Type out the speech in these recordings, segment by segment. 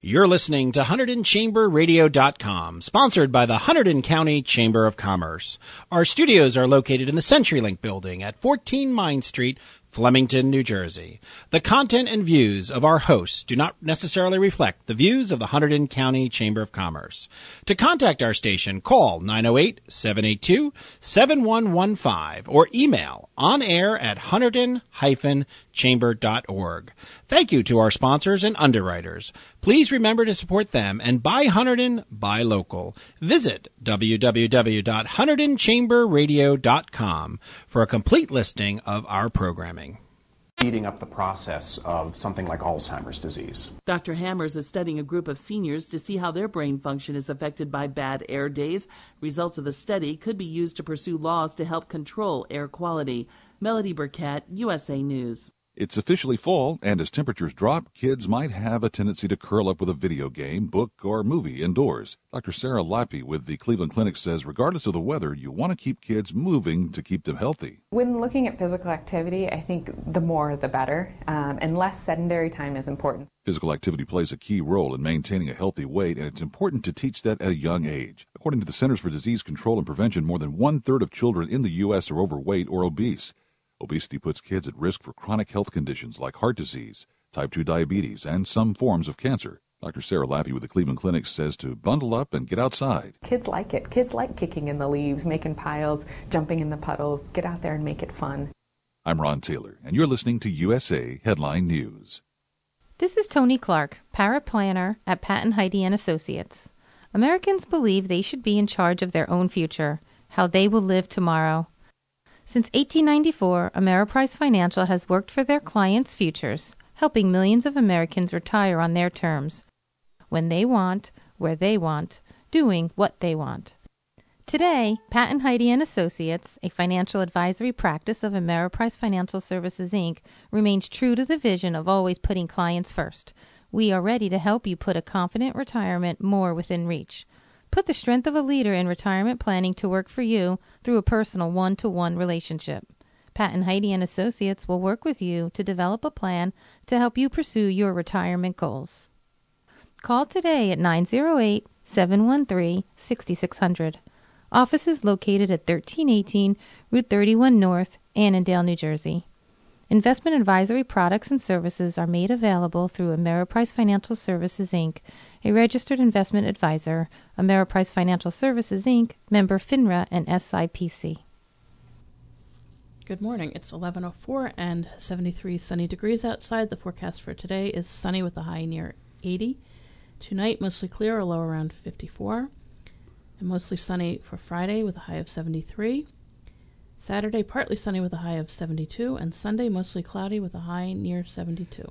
You're listening to HunterdonChamberRadio.com, sponsored by the Hunterdon County Chamber of Commerce. Our studios are located in the CenturyLink building at 14 Mine Street, Flemington, New Jersey. The content and views of our hosts do not necessarily reflect the views of the Hunterdon County Chamber of Commerce. To contact our station, call 908-782-7115 or email onair@hunterdon-chamber.org. Thank you to our sponsors and underwriters. Please remember to support them and buy Hunterdon, buy local. Visit www.HunterdonChamberRadio.com for a complete listing of our programming. Speeding up the process of something like Alzheimer's disease. Dr. Hammers is studying a group of seniors to see how their brain function is affected by bad air days. Results of the study could be used to pursue laws to help control air quality. Melody Burkett, USA News. It's officially fall, and as temperatures drop, kids might have a tendency to curl up with a video game, book, or movie indoors. Dr. Sarah Lappy with the Cleveland Clinic says regardless of the weather, you want to keep kids moving to keep them healthy. When looking at physical activity, I think the more the better, and less sedentary time is important. Physical activity plays a key role in maintaining a healthy weight, and it's important to teach that at a young age. According to the Centers for Disease Control and Prevention, more than one-third of children in the U.S. are overweight or obese. Obesity puts kids at risk for chronic health conditions like heart disease, type 2 diabetes, and some forms of cancer. Dr. Sarah Lappy with the Cleveland Clinic says to bundle up and get outside. Kids like it. Kids like kicking in the leaves, making piles, jumping in the puddles. Get out there and make it fun. I'm Ron Taylor, and you're listening to USA Headline News. This is Tony Clark, paraplanner at Patton Heide & Associates. Americans believe they should be in charge of their own future, how they will live tomorrow. Since 1894, Ameriprise Financial has worked for their clients' futures, helping millions of Americans retire on their terms, when they want, where they want, doing what they want. Today, Patton Heide & Associates, a financial advisory practice of Ameriprise Financial Services, Inc., remains true to the vision of always putting clients first. We are ready to help you put a confident retirement more within reach. Put the strength of a leader in retirement planning to work for you through a personal one-to-one relationship. Patton Heide & Associates will work with you to develop a plan to help you pursue your retirement goals. Call today at 908-713-6600. Office is located at 1318 Route 31 North, Annandale, New Jersey. Investment advisory products and services are made available through Ameriprise Financial Services, Inc., a registered investment advisor, Ameriprise Financial Services, Inc., member FINRA and SIPC. Good morning. It's 11:04 and 73 sunny degrees outside. The forecast for today is sunny with a high near 80. Tonight, mostly clear, a low around 54. And mostly sunny for Friday with a high of 73. Saturday, partly sunny with a high of 72, and Sunday, mostly cloudy with a high near 72.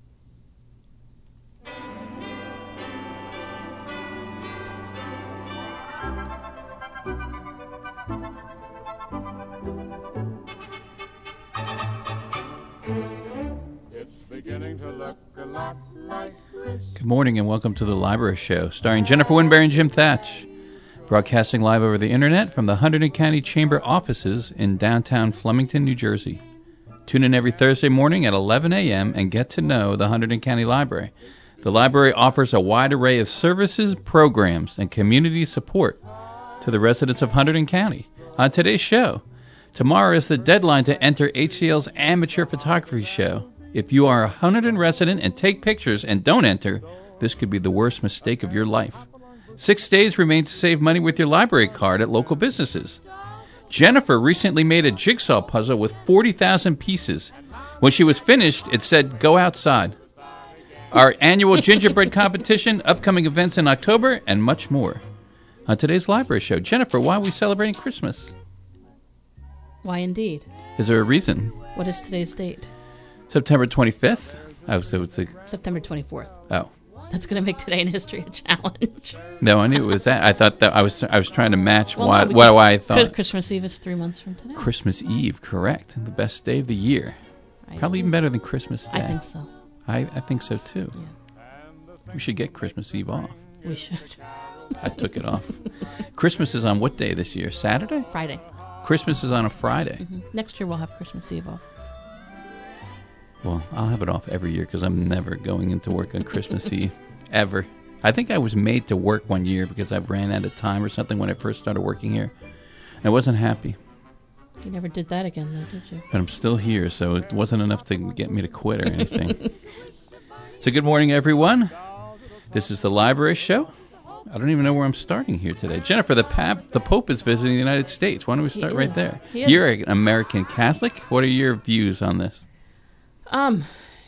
It's beginning to look a lot like Christmas. Good morning and welcome to The Library Show, starring Jennifer Winberry and Jim Thatch. Broadcasting live over the internet from the Hunterdon County Chamber offices in downtown Flemington, New Jersey. Tune in every Thursday morning at 11 a.m. and get to know the Hunterdon County Library. The library offers a wide array of services, programs, and community support to the residents of Hunterdon County. On today's show, tomorrow is the deadline to enter HCL's amateur photography show. If you are a Hunterdon resident and take pictures and don't enter, this could be the worst mistake of your life. 6 days remain to save money with your library card at local businesses. Jennifer recently made a jigsaw puzzle with 40,000 pieces. When she was finished, it said, "Go outside." Our annual gingerbread competition, upcoming events in October, and much more. On today's library show, Jennifer, why are we celebrating Christmas? Why indeed? Is there a reason? What is today's date? September 25th? Oh, so it's September 24th. Oh. That's going to make today in history a challenge. No, I knew it was that. I thought that I was trying to match why I thought. Christmas Eve is 3 months from today. Christmas Eve, correct. The best day of the year. Probably even better than Christmas Day. I think so. I think so, too. Yeah. We should get Christmas Eve off. We should. I took it off. Christmas is on what day this year? Saturday? Friday. Christmas is on a Friday. Mm-hmm. Next year we'll have Christmas Eve off. Well, I'll have it off every year because I'm never going into work on Christmas Eve. ever. I think I was made to work one year because I ran out of time or something when I first started working here. And I wasn't happy. You never did that again, though, did you? But I'm still here, so it wasn't enough to get me to quit or anything. So good morning, everyone. This is the Library Show. I don't even know where I'm starting here today. Jennifer, the Pope is visiting the United States. Why don't we start right there? You're an American Catholic. What are your views on this? Do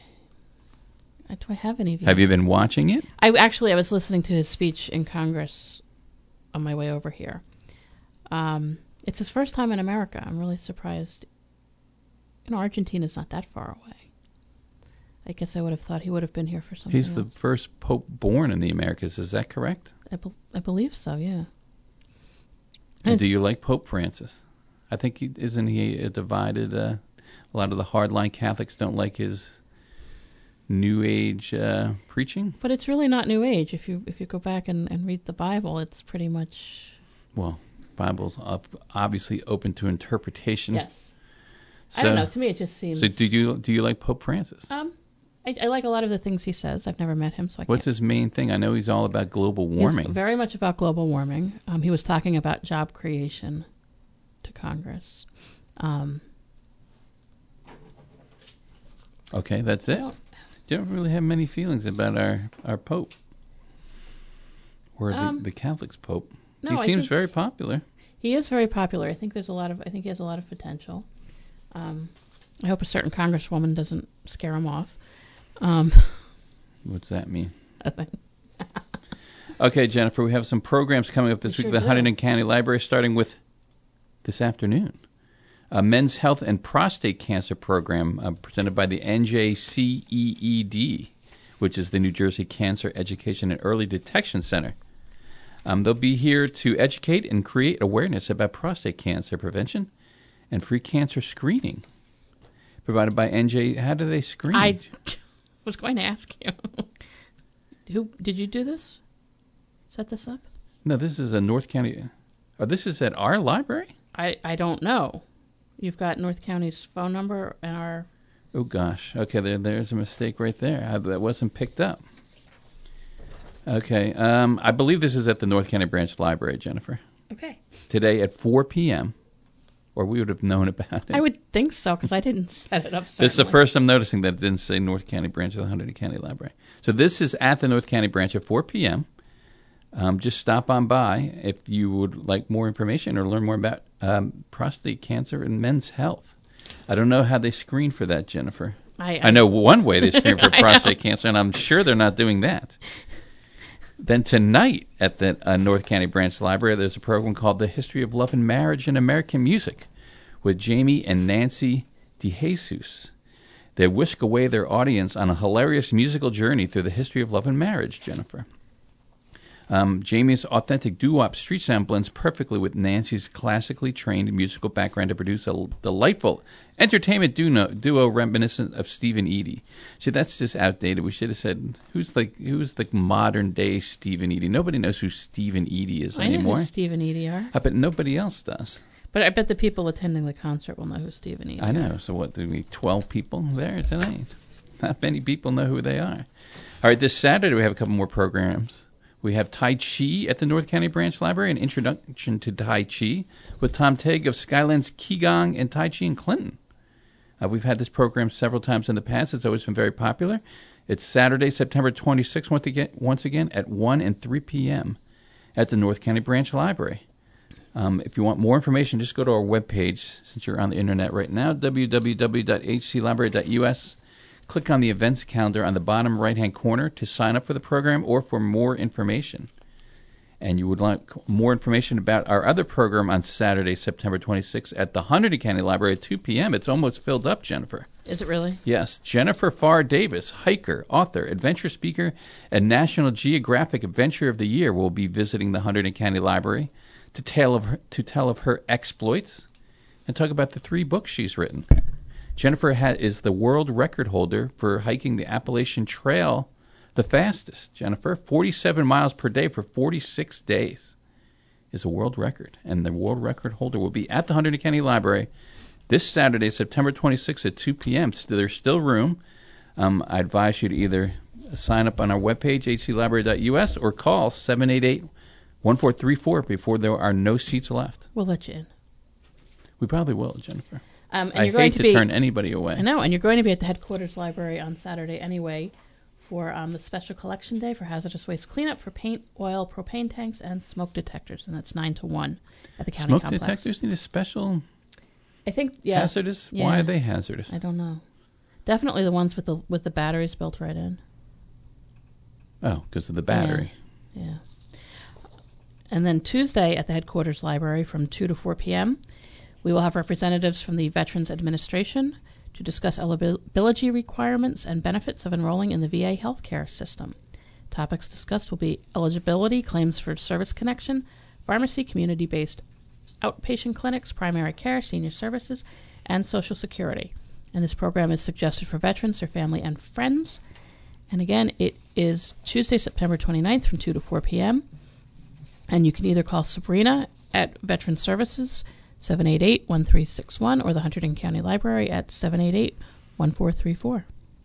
I have any views? Have you been watching it? I was listening to his speech in Congress on my way over here. It's his first time in America. I'm really surprised. Argentina's not that far away. I guess I would have thought he would have been here for something He's the first Pope born in the Americas. Is that correct? I believe so, yeah. And do you like Pope Francis? I think isn't he divided? A lot of the hardline Catholics don't like his New Age preaching. But it's really not New Age. If you go back and read the Bible, it's pretty much... Well, Bible's obviously open to interpretation. Yes. So, I don't know. To me, it just seems... So do you like Pope Francis? I like a lot of the things he says. I've never met him, so I can't... What's his main thing? I know he's all about global warming. He's very much about global warming. He was talking about job creation to Congress. Okay, that's it. You don't really have many feelings about our Pope. Or the Catholic's Pope. No, he seems very popular. He is very popular. I think he has a lot of potential. I hope a certain congresswoman doesn't scare him off. What's that mean? Nothing. Okay, Jennifer, we have some programs coming up this week at the Huntington County Library, starting with this afternoon. A men's health and prostate cancer program presented by the NJCEED, which is the New Jersey Cancer Education and Early Detection Center. They'll be here to educate and create awareness about prostate cancer prevention and free cancer screening. Provided by NJ. How do they screen? I was going to ask you. Did you do this? Set this up? No, this is a North County. Oh, this is at our library? I don't know. You've got North County's phone number and our... Oh, gosh. Okay, there's a mistake right there. That wasn't picked up. Okay. I believe this is at the North County Branch Library, Jennifer. Okay. Today at 4 p.m., or we would have known about it. I would think so, because I didn't set it up. Certainly. This is the first I'm noticing that it didn't say North County Branch of the Huntington County Library. So this is at the North County Branch at 4 p.m. Just stop on by if you would like more information or learn more about prostate cancer and men's health. I don't know how they screen for that, Jennifer. I know one way they screen for prostate cancer, and I'm sure they're not doing that. Then tonight at the North County Branch Library, there's a program called The History of Love and Marriage in American Music with Jamie and Nancy DeJesus. They whisk away their audience on a hilarious musical journey through the history of love and marriage, Jennifer. Jamie's authentic doo-wop street sound blends perfectly with Nancy's classically trained musical background to produce a delightful entertainment duo reminiscent of Stephen Eady. See, that's just outdated. We should have said, who's the modern day Stephen Eady? Nobody knows who Stephen Eady is anymore. I know who Stephen Eady are. I bet nobody else does. But I bet the people attending the concert will know who Stephen Eady is. I know. So what, do we 12 people there tonight? Not many people know who they are. All right, this Saturday we have a couple more programs. We have Tai Chi at the North County Branch Library, an introduction to Tai Chi with Tom Tague of Skylands Qigong and Tai Chi in Clinton. We've had this program several times in the past. It's always been very popular. It's Saturday, September 26th, once again, at 1 and 3 p.m. at the North County Branch Library. If you want more information, just go to our webpage, since you're on the internet right now, www.hclibrary.us. Click on the events calendar on the bottom right-hand corner to sign up for the program or for more information. And you would like more information about our other program on Saturday, September 26th at the Huntington County Library at 2 p.m. It's almost filled up, Jennifer. Is it really? Yes. Jennifer Farr Davis, hiker, author, adventure speaker, and National Geographic Adventure of the Year will be visiting the Huntington County Library to tell of her exploits and talk about the 3 books she's written. Jennifer is the world record holder for hiking the Appalachian Trail the fastest. Jennifer, 47 miles per day for 46 days is a world record. And the world record holder will be at the Huntington County Library this Saturday, September 26th at 2 p.m. So there's still room. I advise you to either sign up on our webpage, hclibrary.us, or call 788-1434 before there are no seats left. We'll let you in. We probably will, Jennifer. And I you're going hate to be, turn anybody away. I know, and you're going to be at the headquarters library on Saturday anyway for the special collection day for hazardous waste cleanup for paint, oil, propane tanks, and smoke detectors, and that's 9 to 1 at the county Smoke complex. detectors need a special I think, yeah. hazardous? Yeah. Why are they hazardous? I don't know. Definitely the ones with the batteries built right in. Oh, because of the battery. Yeah. And then Tuesday at the headquarters library from 2 to 4 p.m., we will have representatives from the Veterans Administration to discuss eligibility requirements and benefits of enrolling in the VA healthcare system. Topics discussed will be eligibility, claims for service connection, pharmacy, community-based outpatient clinics, primary care, senior services, and Social Security. And this program is suggested for veterans, their family, and friends. And again, it is Tuesday, September 29th from 2 to 4 p.m. And you can either call Sabrina at Veteran Services, 788-1361, or the Hunterdon County Library at 788-1434.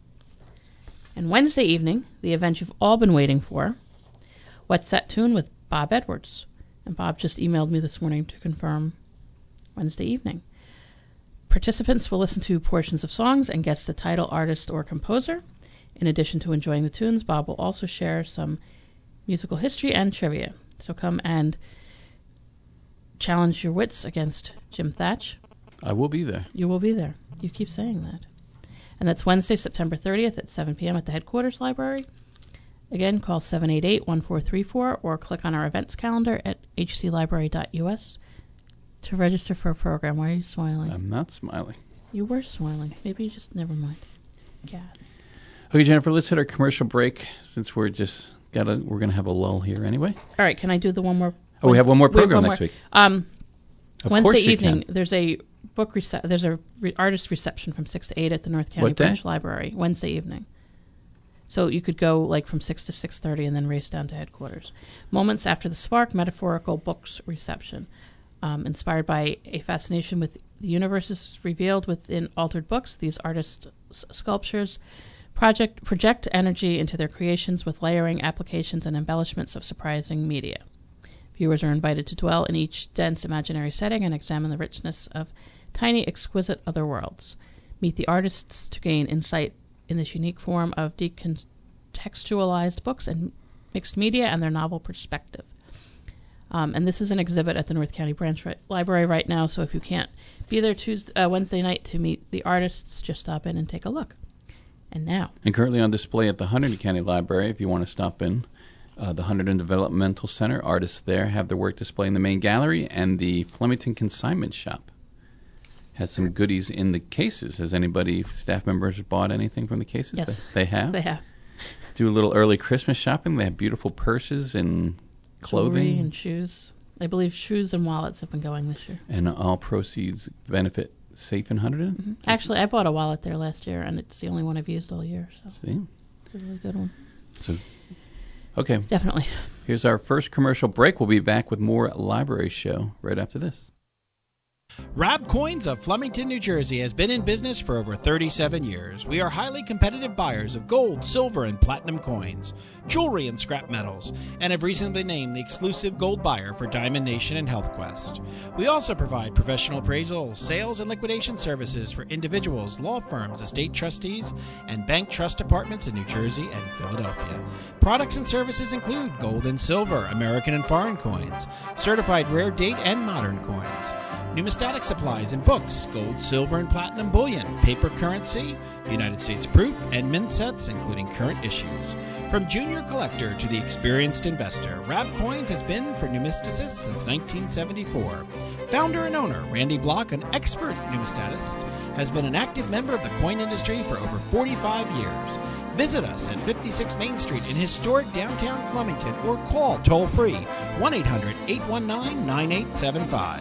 And Wednesday evening, the event you've all been waiting for, What's That Tune with Bob Edwards. And Bob just emailed me this morning to confirm Wednesday evening. Participants will listen to portions of songs and guess the title, artist, or composer. In addition to enjoying the tunes, Bob will also share some musical history and trivia. So come and challenge your wits against Jim Thatch. I will be there. You will be there. You keep saying that. And that's Wednesday, September 30th at 7 p.m. at the headquarters library. Again, call 788-1434 or click on our events calendar at hclibrary.us to register for a program. Why are you smiling? I'm not smiling. You were smiling. Maybe you just never mind. Yeah. Okay, Jennifer, let's hit our commercial break since we're going to have a lull here anyway. All right, can I do the one more? Oh, we have one more program next week. Of Wednesday course you evening, can. there's a book there's a artist reception from 6 to 8 at the North County What day? Branch Library. Wednesday evening. So you could go like from 6 to 6:30 and then race down to headquarters. Moments After the Spark, metaphorical books reception. Inspired by a fascination with the universes revealed within altered books, these artists' sculptures project energy into their creations with layering, applications, and embellishments of surprising media. Viewers are invited to dwell in each dense imaginary setting and examine the richness of tiny, exquisite other worlds. Meet the artists to gain insight in this unique form of decontextualized books and mixed media and their novel perspective. And this is an exhibit at the North County Branch Library right now, so if you can't be there Wednesday night to meet the artists, just stop in and take a look. And now. And currently on display at the Hunterdon County Library, if you want to stop in, the Hunterdon Developmental Center, artists there have their work displayed in the main gallery, and the Flemington Consignment Shop has some goodies in the cases. Has anybody, staff members, bought anything from the cases? Yes. They have? They have. Do a little early Christmas shopping. They have beautiful purses and clothing. Jewelry and shoes. I believe shoes and wallets have been going this year. And all proceeds benefit Safe in Hunterdon? Mm-hmm. Actually, I bought a wallet there last year, and it's the only one I've used all year. So See? It's a really good one. So, okay. Definitely. Here's our first commercial break. We'll be back with more Library Show right after this. Rab Coins of Flemington, New Jersey has been in business for over 37 years. We are highly competitive buyers of gold, silver, and platinum coins, jewelry, and scrap metals, and have recently been named the exclusive gold buyer for Diamond Nation and HealthQuest. We also provide professional appraisal, sales, and liquidation services for individuals, law firms, estate trustees, and bank trust departments in New Jersey and Philadelphia. Products and services include gold and silver, American and foreign coins, certified rare date and modern coins, numismatic supplies and books, gold, silver, and platinum bullion, paper currency, United States proof, and mint sets, including current issues. From junior collector to the experienced investor, Rab Coins has been for numisticists since 1974. Founder and owner Randy Block, an expert numismatist, has been an active member of the coin industry for over 45 years. Visit us at 56 Main Street in historic downtown Flemington or call toll-free 1-800-819-9875.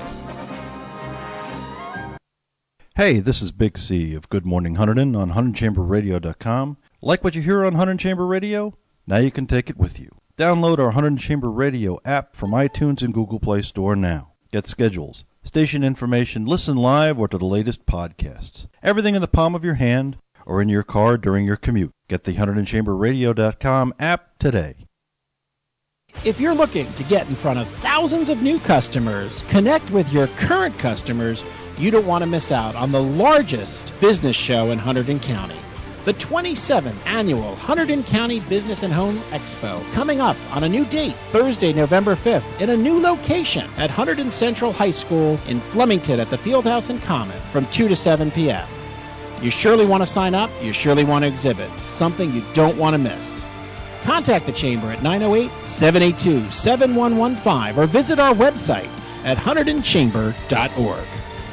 Hey, this is Big C of Good Morning Hunterdon on HunterdonChamberRadio.com. Like what you hear on Hunterdon Chamber Radio? Now you can take it with you. Download our Hunterdon Chamber Radio app from iTunes and Google Play Store now. Get schedules, station information, listen live, or to the latest podcasts. Everything in the palm of your hand, or in your car during your commute. Get the HuntingtonChamberRadio.com app today. If you're looking to get in front of thousands of new customers, connect with your current customers, you don't want to miss out on the largest business show in Hunterdon County. The 27th Annual Hunterdon County Business and Home Expo, coming up on a new date, Thursday, November 5th, in a new location at Hunterdon Central High School in Flemington at the Fieldhouse and Common from 2 to 7 p.m. You surely want to sign up. You surely want to exhibit. Something you don't want to miss. Contact the Chamber at 908-782-7115 or visit our website at HunterdonChamber.org.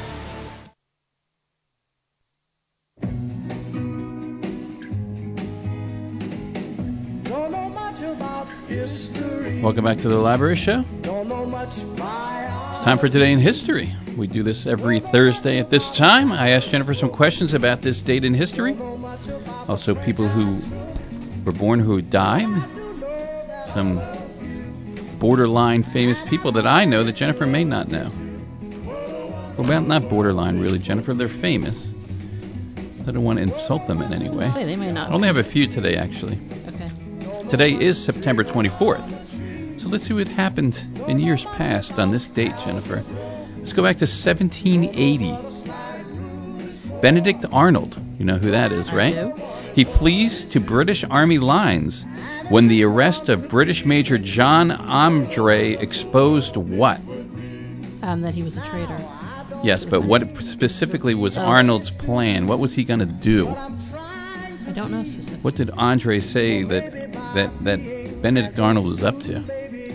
Welcome back to the Library Show. It's time for Today in History. We do this every Thursday at this time. I asked Jennifer some questions about this date in history. Also, people who were born who died. Some borderline famous people that I know that Jennifer may not know. Well, not borderline, really, Jennifer. They're famous. I don't want to insult them in any way. Say they may not. I only have a few today, actually. Okay. Today is September 24th. So let's see what happened in years past on this date, Jennifer. Let's go back to 1780. Benedict Arnold. You know who that is, right? I do. He flees to British Army lines when the arrest of British Major John Andre exposed what? That he was a traitor. Yes, but what specifically was Arnold's plan? What was he going to do? I don't know specifically. What did Andre say that Benedict Arnold was up to?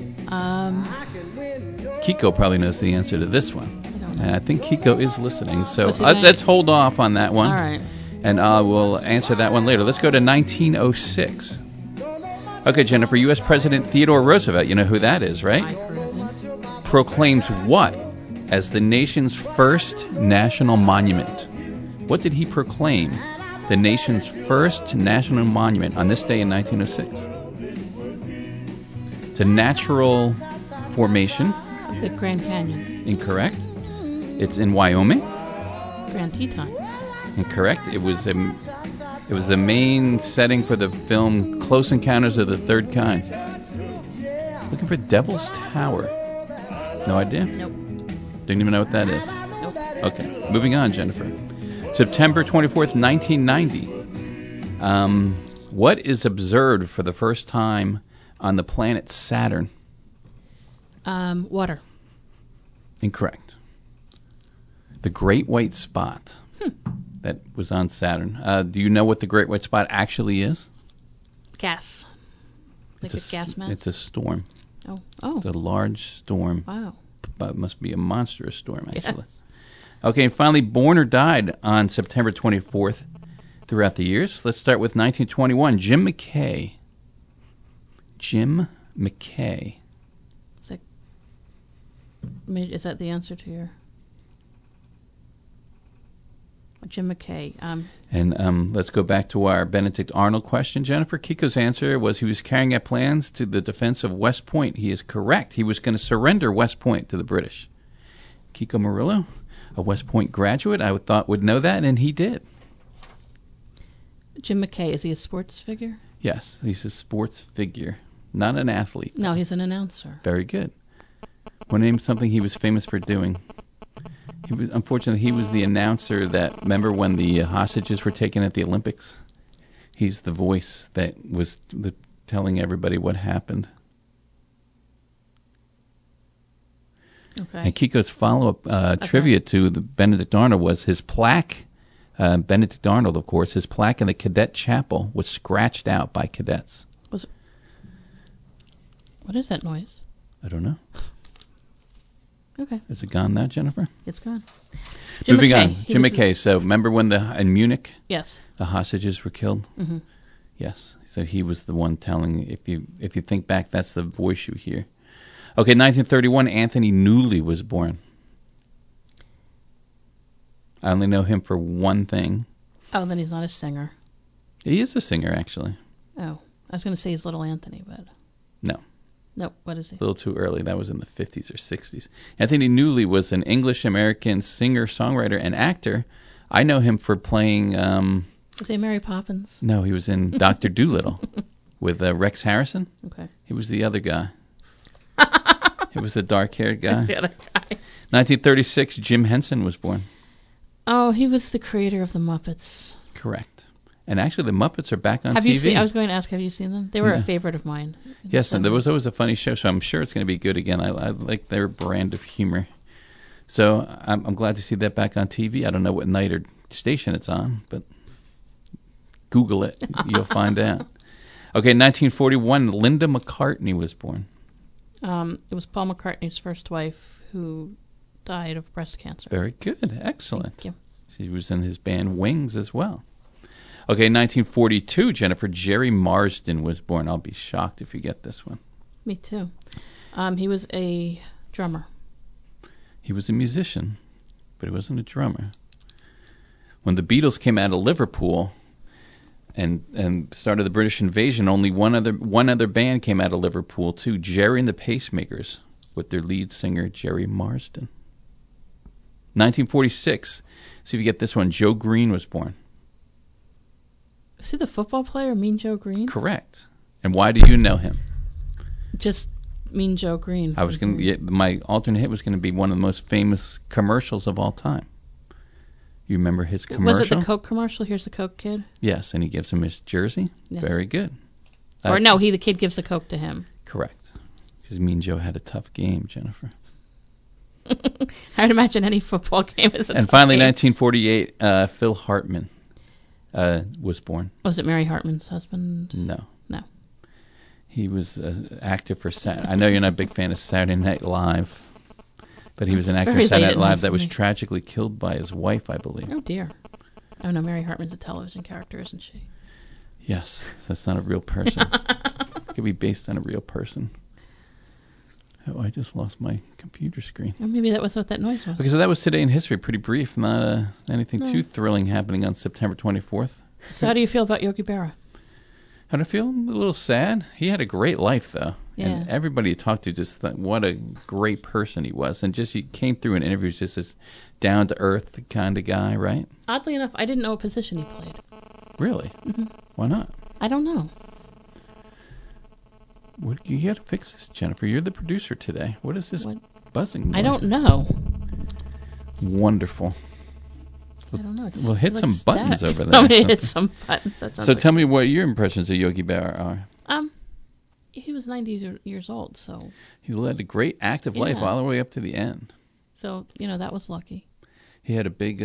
Kiko probably knows the answer to this one. And I think Kiko is listening, so let's hold off on that one. All right. And we'll answer that one later. Let's go to 1906. Okay, Jennifer, U.S. President Theodore Roosevelt, you know who that is, right? I've heard of him. Proclaims what as the nation's first national monument? What did he proclaim the nation's first national monument on this day in 1906? It's a natural formation. The Grand Canyon. Incorrect. It's in Wyoming. Grand Teton. Incorrect. It was the main setting for the film Close Encounters of the Third Kind. Looking for Devil's Tower. No idea? Nope. Didn't even know what that is. Nope. Okay. Moving on, Jennifer. September 24th, 1990. What is observed for the first time on the planet Saturn? Water. Incorrect. The Great White Spot that was on Saturn. Do you know what the Great White Spot actually is? Gas. Like a gas mask? It's a storm. Oh. It's a large storm. Wow. But it must be a monstrous storm, actually. Yes. Okay, and finally, born or died on September 24th throughout the years. Let's start with 1921. Jim McKay. Jim McKay. Is that the answer to your... Jim McKay. And let's go back to our Benedict Arnold question, Jennifer. Kiko's answer was he was carrying out plans to the defense of West Point. He is correct. He was going to surrender West Point to the British. Kiko Murillo, a West Point graduate, I thought would know that, and he did. Jim McKay, is he a sports figure? Yes, he's a sports figure, not an athlete. No, he's an announcer. Very good. Want to name something he was famous for doing? Unfortunately, he was the announcer that, remember when the hostages were taken at the Olympics? He's the voice that was telling everybody what happened. Okay. And Kiko's follow-up trivia to the Benedict Arnold was his plaque, Benedict Arnold, of course, his plaque in the cadet chapel was scratched out by cadets. What is that noise? I don't know. Okay. Is it gone now, Jennifer? It's gone. Moving on. Jim McKay. So remember when in Munich? Yes. The hostages were killed? Mm-hmm. Yes. So he was the one telling, if you think back, that's the voice you hear. Okay, 1931, Anthony Newley was born. I only know him for one thing. Oh, then he's not a singer. He is a singer, actually. Oh. I was going to say he's Little Anthony, but... No. Nope, what is he? A little too early. That was in the 50s or 60s. Anthony Newley was an English-American singer, songwriter, and actor. I know him for playing Was he Mary Poppins? No, he was in Dr. Dolittle with Rex Harrison. Okay. He was the other guy. He was the dark-haired guy. The other guy. 1936, Jim Henson was born. Oh, he was the creator of the Muppets. Correct. And actually, the Muppets are back on Have TV. you seen? I was going to ask, have you seen them? They were Yeah. a favorite of mine. Yes, and there was always a funny show, so I'm sure it's going to be good again. I like their brand of humor. So I'm glad to see that back on TV. I don't know what night or station it's on, but Google it. You'll find out. Okay, 1941, Linda McCartney was born. It was Paul McCartney's first wife who died of breast cancer. Very good. Excellent. Thank you. She was in his band Wings as well. Okay, 1942, Jennifer, Jerry Marsden was born. I'll be shocked if you get this one. Me too. He was a drummer. He was a musician, but he wasn't a drummer. When the Beatles came out of Liverpool and started the British invasion, only one other band came out of Liverpool too, Jerry and the Pacemakers, with their lead singer, Jerry Marsden. 1946, see if you get this one, Joe Green was born. Was he the football player, Mean Joe Green? Correct. And why do you know him? Just Mean Joe Green. I was going to. My alternate hit was going to be one of the most famous commercials of all time. You remember his commercial? Was it the Coke commercial? Here's the Coke kid. Yes, and he gives him his jersey. Yes. Very good. Or no, the kid gives the Coke to him. Correct. Because Mean Joe had a tough game, Jennifer. I'd imagine any football game is a And tough finally, game. 1948, Phil Hartman was born. Was it Mary Hartman's husband? No. No. He was an actor for I know you're not a big fan of Saturday Night Live, but he was an actor for Saturday Night Live that was tragically killed by his wife, I believe. Oh, dear. Oh, no, Mary Hartman's a television character, isn't she? Yes, that's not a real person. It could be based on a real person. Oh, I just lost my computer screen. Or maybe that was what that noise was. Okay, so that was Today in History. Pretty brief, not anything too thrilling happening on September 24th. So how do you feel about Yogi Berra? How do I feel? A little sad. He had a great life, though. Yeah. And everybody you talked to just thought what a great person he was. And just he came through in interviews just this down-to-earth kind of guy, right? Oddly enough, I didn't know what position he played. Really? Mm-hmm. Why not? I don't know. You got to fix this, Jennifer. You're the producer today. What is this buzzing? I don't know. Wonderful. I don't know. We'll hit some buttons over there. Let me hit some buttons. That sounds so like tell me what your impressions of Yogi Berra are. He was 90 years old, so... He led a great active life all the way up to the end. So, that was lucky. He had a big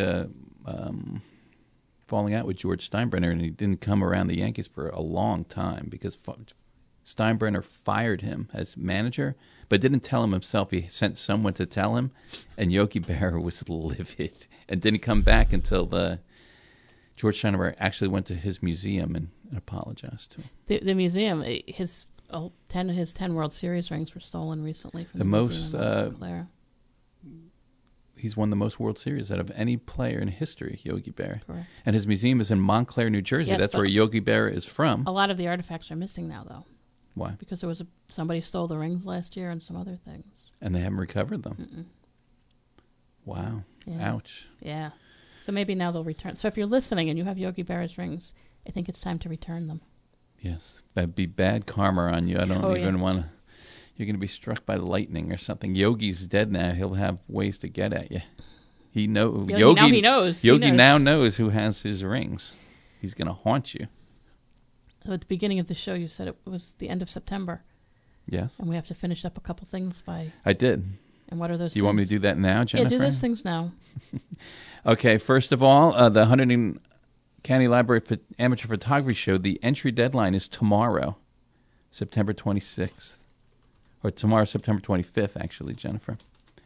falling out with George Steinbrenner, and he didn't come around the Yankees for a long time because Steinbrenner fired him as manager, but didn't tell him himself. He sent someone to tell him, and Yogi Berra was livid and didn't come back until George Steinbrenner actually went to his museum and apologized to him. The museum, his 10 World Series rings were stolen recently from the museum in Montclair. He's won the most World Series out of any player in history, Yogi Berra. Correct. And his museum is in Montclair, New Jersey. Yes, that's where Yogi Berra is from. A lot of the artifacts are missing now, though. Why? Because there was somebody stole the rings last year and some other things. And they haven't recovered them. Mm-mm. Wow. Yeah. Ouch. Yeah. So maybe now they'll return. So if you're listening and you have Yogi Berra's rings, I think it's time to return them. Yes. That'd be bad karma on you. I don't even want to... You're going to be struck by lightning or something. Yogi's dead now. He'll have ways to get at you. He knows. Yogi, now he knows. Yogi now knows who has his rings. He's going to haunt you. So at the beginning of the show, you said it was the end of September. Yes. And we have to finish up a couple things by... I did. And what are those things? Do you want me to do that now, Jennifer? Yeah, do those things now. Okay, first of all, the Hunterdon County Library Amateur Photography Show, the entry deadline is tomorrow, September 26th. Or tomorrow, September 25th, actually, Jennifer.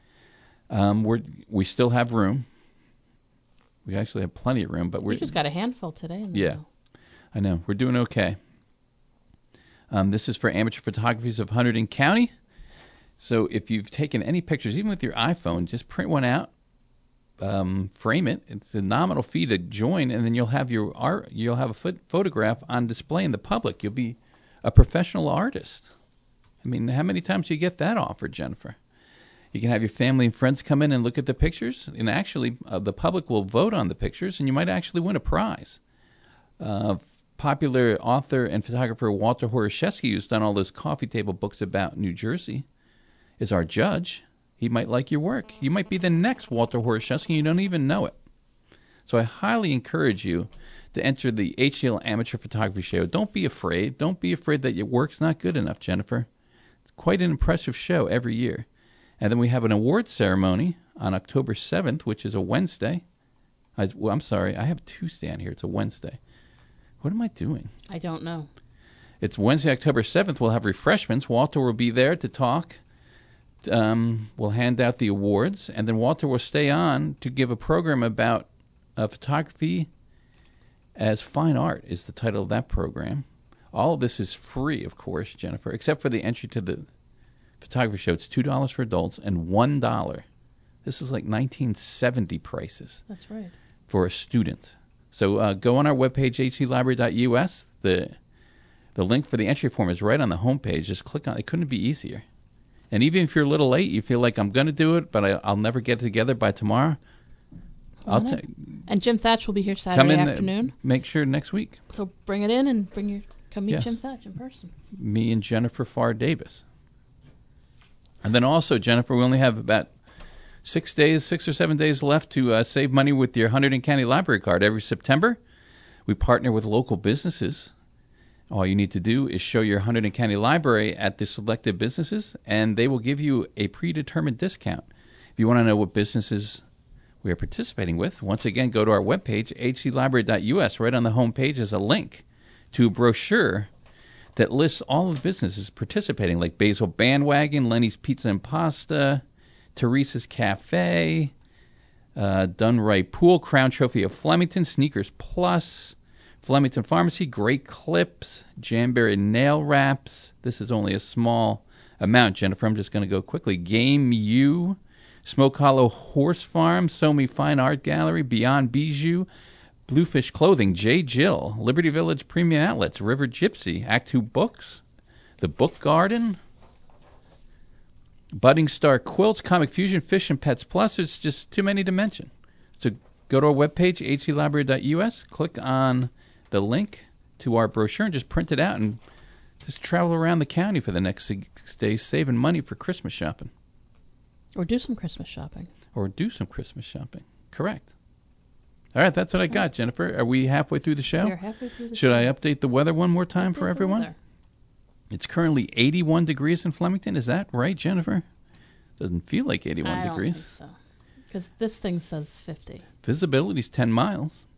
We still have room. We actually have plenty of room, but we just got a handful today. I know. We're doing okay. This is for amateur photographies of Hunterdon County. So if you've taken any pictures, even with your iPhone, just print one out, frame it. It's a nominal fee to join, and then you'll have your art. You'll have a photograph on display in the public. You'll be a professional artist. I mean, how many times do you get that offer, Jennifer? You can have your family and friends come in and look at the pictures, and actually the public will vote on the pictures, and you might actually win a prize. Popular author and photographer Walter Horashevsky, who's done all those coffee table books about New Jersey, is our judge. He might like your work. You might be the next Walter Horashevsky, and you don't even know it. So I highly encourage you to enter the HCL Amateur Photography Show. Don't be afraid. Don't be afraid that your work's not good enough, Jennifer. It's quite an impressive show every year. And then we have an award ceremony on October 7th, which is a Wednesday. I'm sorry, I have Tuesday on here. It's a Wednesday. What am I doing? I don't know. It's Wednesday, October 7th. We'll have refreshments. Walter will be there to talk. We'll hand out the awards. And then Walter will stay on to give a program about photography as fine art is the title of that program. All of this is free, of course, Jennifer, except for the entry to the photography show. It's $2 for adults and $1. This is like 1970 prices. That's right. For a student. So go on our webpage, hclibrary.us. The link for the entry form is right on the homepage. Just click on it. It couldn't be easier. And even if you're a little late, you feel like I'm going to do it, but I'll never get it together by tomorrow. And Jim Thatch will be here Saturday afternoon. Make sure next week. So bring it in and come meet Jim Thatch in person. Me and Jennifer Farr Davis. And then also, Jennifer, we only have about 6 or 7 days left to save money with your Hunterdon County Library card. Every September, we partner with local businesses. All you need to do is show your Hunterdon County Library at the selected businesses, and they will give you a predetermined discount. If you want to know what businesses we are participating with, once again, go to our webpage, hclibrary.us. Right on the home page is a link to a brochure that lists all of the businesses participating, like Basil Bandwagon, Lenny's Pizza and Pasta, Teresa's Cafe, Dunright Pool, Crown Trophy of Flemington, Sneakers Plus, Flemington Pharmacy, Great Clips, Jamberry Nail Wraps. This is only a small amount, Jennifer. I'm just going to go quickly. Game U, Smoke Hollow Horse Farm, Somi Fine Art Gallery, Beyond Bijou, Bluefish Clothing, J. Jill, Liberty Village Premium Outlets, River Gypsy, Act 2 Books, The Book Garden, Budding Star Quilts, Comic Fusion, Fish and Pets Plus. It's just too many to mention. So go to our webpage, hclibrary.us, click on the link to our brochure and just print it out and just travel around the county for the next 6 days, saving money for Christmas shopping. Or do some Christmas shopping. Correct. All right, that's what I got, Jennifer. Are we halfway through the show? We're halfway through the show. Should I update the weather one more time for everyone? It's currently 81 degrees in Flemington. Is that right, Jennifer? Doesn't feel like 81 degrees. I don't think so. Because this thing says 50. Visibility's 10 miles.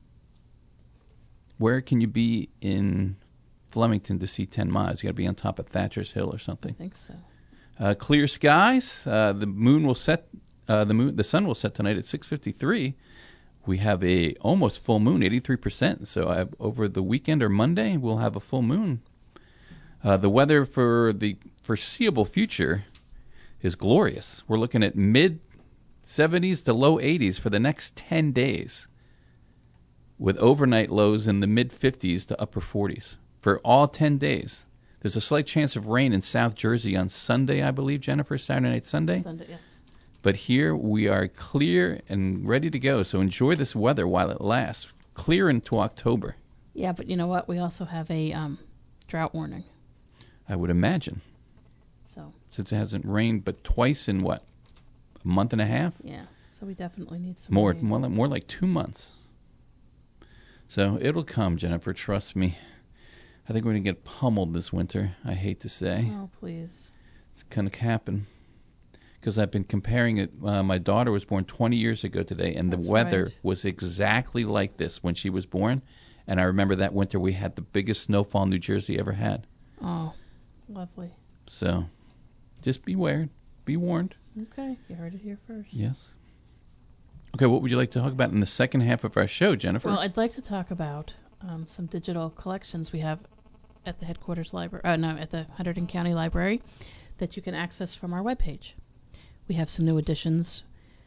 Where can you be in Flemington to see 10 miles? You got to be on top of Thatcher's Hill or something. I think so. Clear skies. The moon will set. The sun will set tonight at 6:53. We have a almost full moon, 83%. So over the weekend or Monday, we'll have a full moon. The weather for the foreseeable future is glorious. We're looking at mid-70s to low 80s for the next 10 days, with overnight lows in the mid-50s to upper 40s for all 10 days. There's a slight chance of rain in South Jersey on Sunday, I believe, Jennifer, Saturday night, Sunday. Sunday, yes. But here we are clear and ready to go, so enjoy this weather while it lasts. Clear into October. Yeah, but you know what? We also have a drought warning. I would imagine. So since it hasn't rained but twice in, what, a month and a half? Yeah, so we definitely need some more. rain. More like 2 months. So it'll come, Jennifer, trust me. I think we're going to get pummeled this winter, I hate to say. Oh, please. It's going to happen. Because I've been comparing it. My daughter was born 20 years ago today, and the weather was exactly like this when she was born. And I remember that winter we had the biggest snowfall New Jersey ever had. Oh, lovely. So just beware. Be warned. Okay, you heard it here first. Yes. Okay, what would you like to talk about in the second half of our show, Jennifer? Well, I'd like to talk about some digital collections we have at the headquarters library. At the Hunterdon County Library that you can access from our webpage. We have some new additions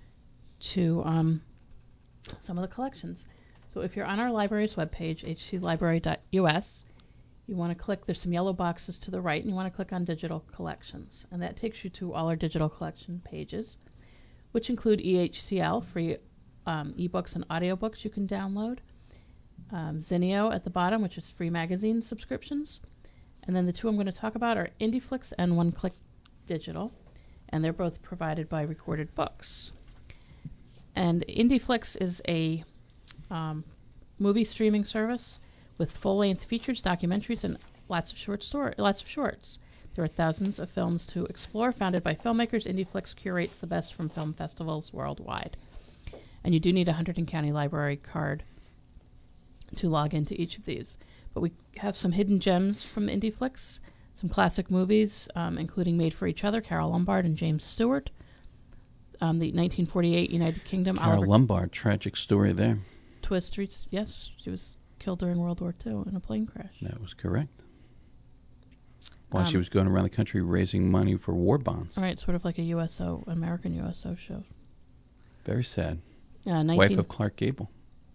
to some of the collections. So if you're on our library's webpage, hclibrary.us, you want to click, there's some yellow boxes to the right, and you want to click on Digital Collections. And that takes you to all our digital collection pages, which include EHCL, free ebooks and audiobooks you can download. Zinio at the bottom, which is free magazine subscriptions. And then the two I'm going to talk about are IndieFlix and One Click Digital, and they're both provided by Recorded Books. And IndieFlix is a movie streaming service with full-length features, documentaries, and lots of shorts. There are thousands of films to explore. Founded by filmmakers, IndieFlix curates the best from film festivals worldwide. And you do need a Hunterdon County Library card to log into each of these. But we have some hidden gems from IndieFlix, some classic movies, including Made for Each Other, Carol Lombard and James Stewart. The 1948 United Kingdom. Carol Oliver Lombard, tragic story there. Twist Streets, yes, she was killed during World War II in a plane crash. That was correct. While she was going around the country raising money for war bonds. Right, sort of like a USO, American USO show. Very sad. Wife of Clark Gable.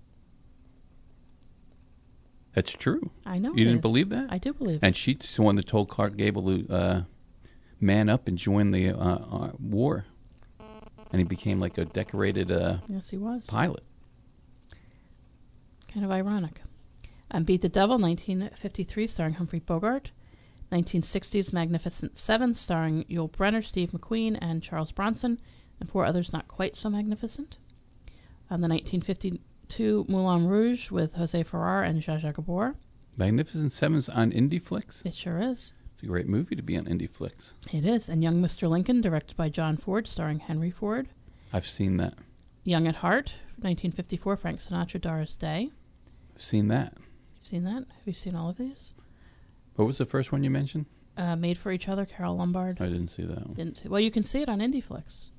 That's true. I know. You didn't believe that? I do believe it. And she's the one that told Clark Gable to man up and join the war. And he became like a decorated yes, he was. pilot. Kind of ironic. Beat the Devil, 1953, starring Humphrey Bogart. 1960s Magnificent Seven, starring Yul Brynner, Steve McQueen, and Charles Bronson, and four others not quite so magnificent. The 1952 Moulin Rouge with Jose Ferrer and Zsa Zsa Gabor. Magnificent Seven's on IndieFlix? It sure is. It's a great movie to be on IndieFlix. It is. And Young Mr. Lincoln, directed by John Ford, starring Henry Ford. I've seen that. Young at Heart, 1954, Frank Sinatra, Doris Day. I've seen that. You've seen that? Have you seen all of these? What was the first one you mentioned? Made for Each Other, Carol Lombard. I didn't see that one. Well, you can see it on IndieFlix.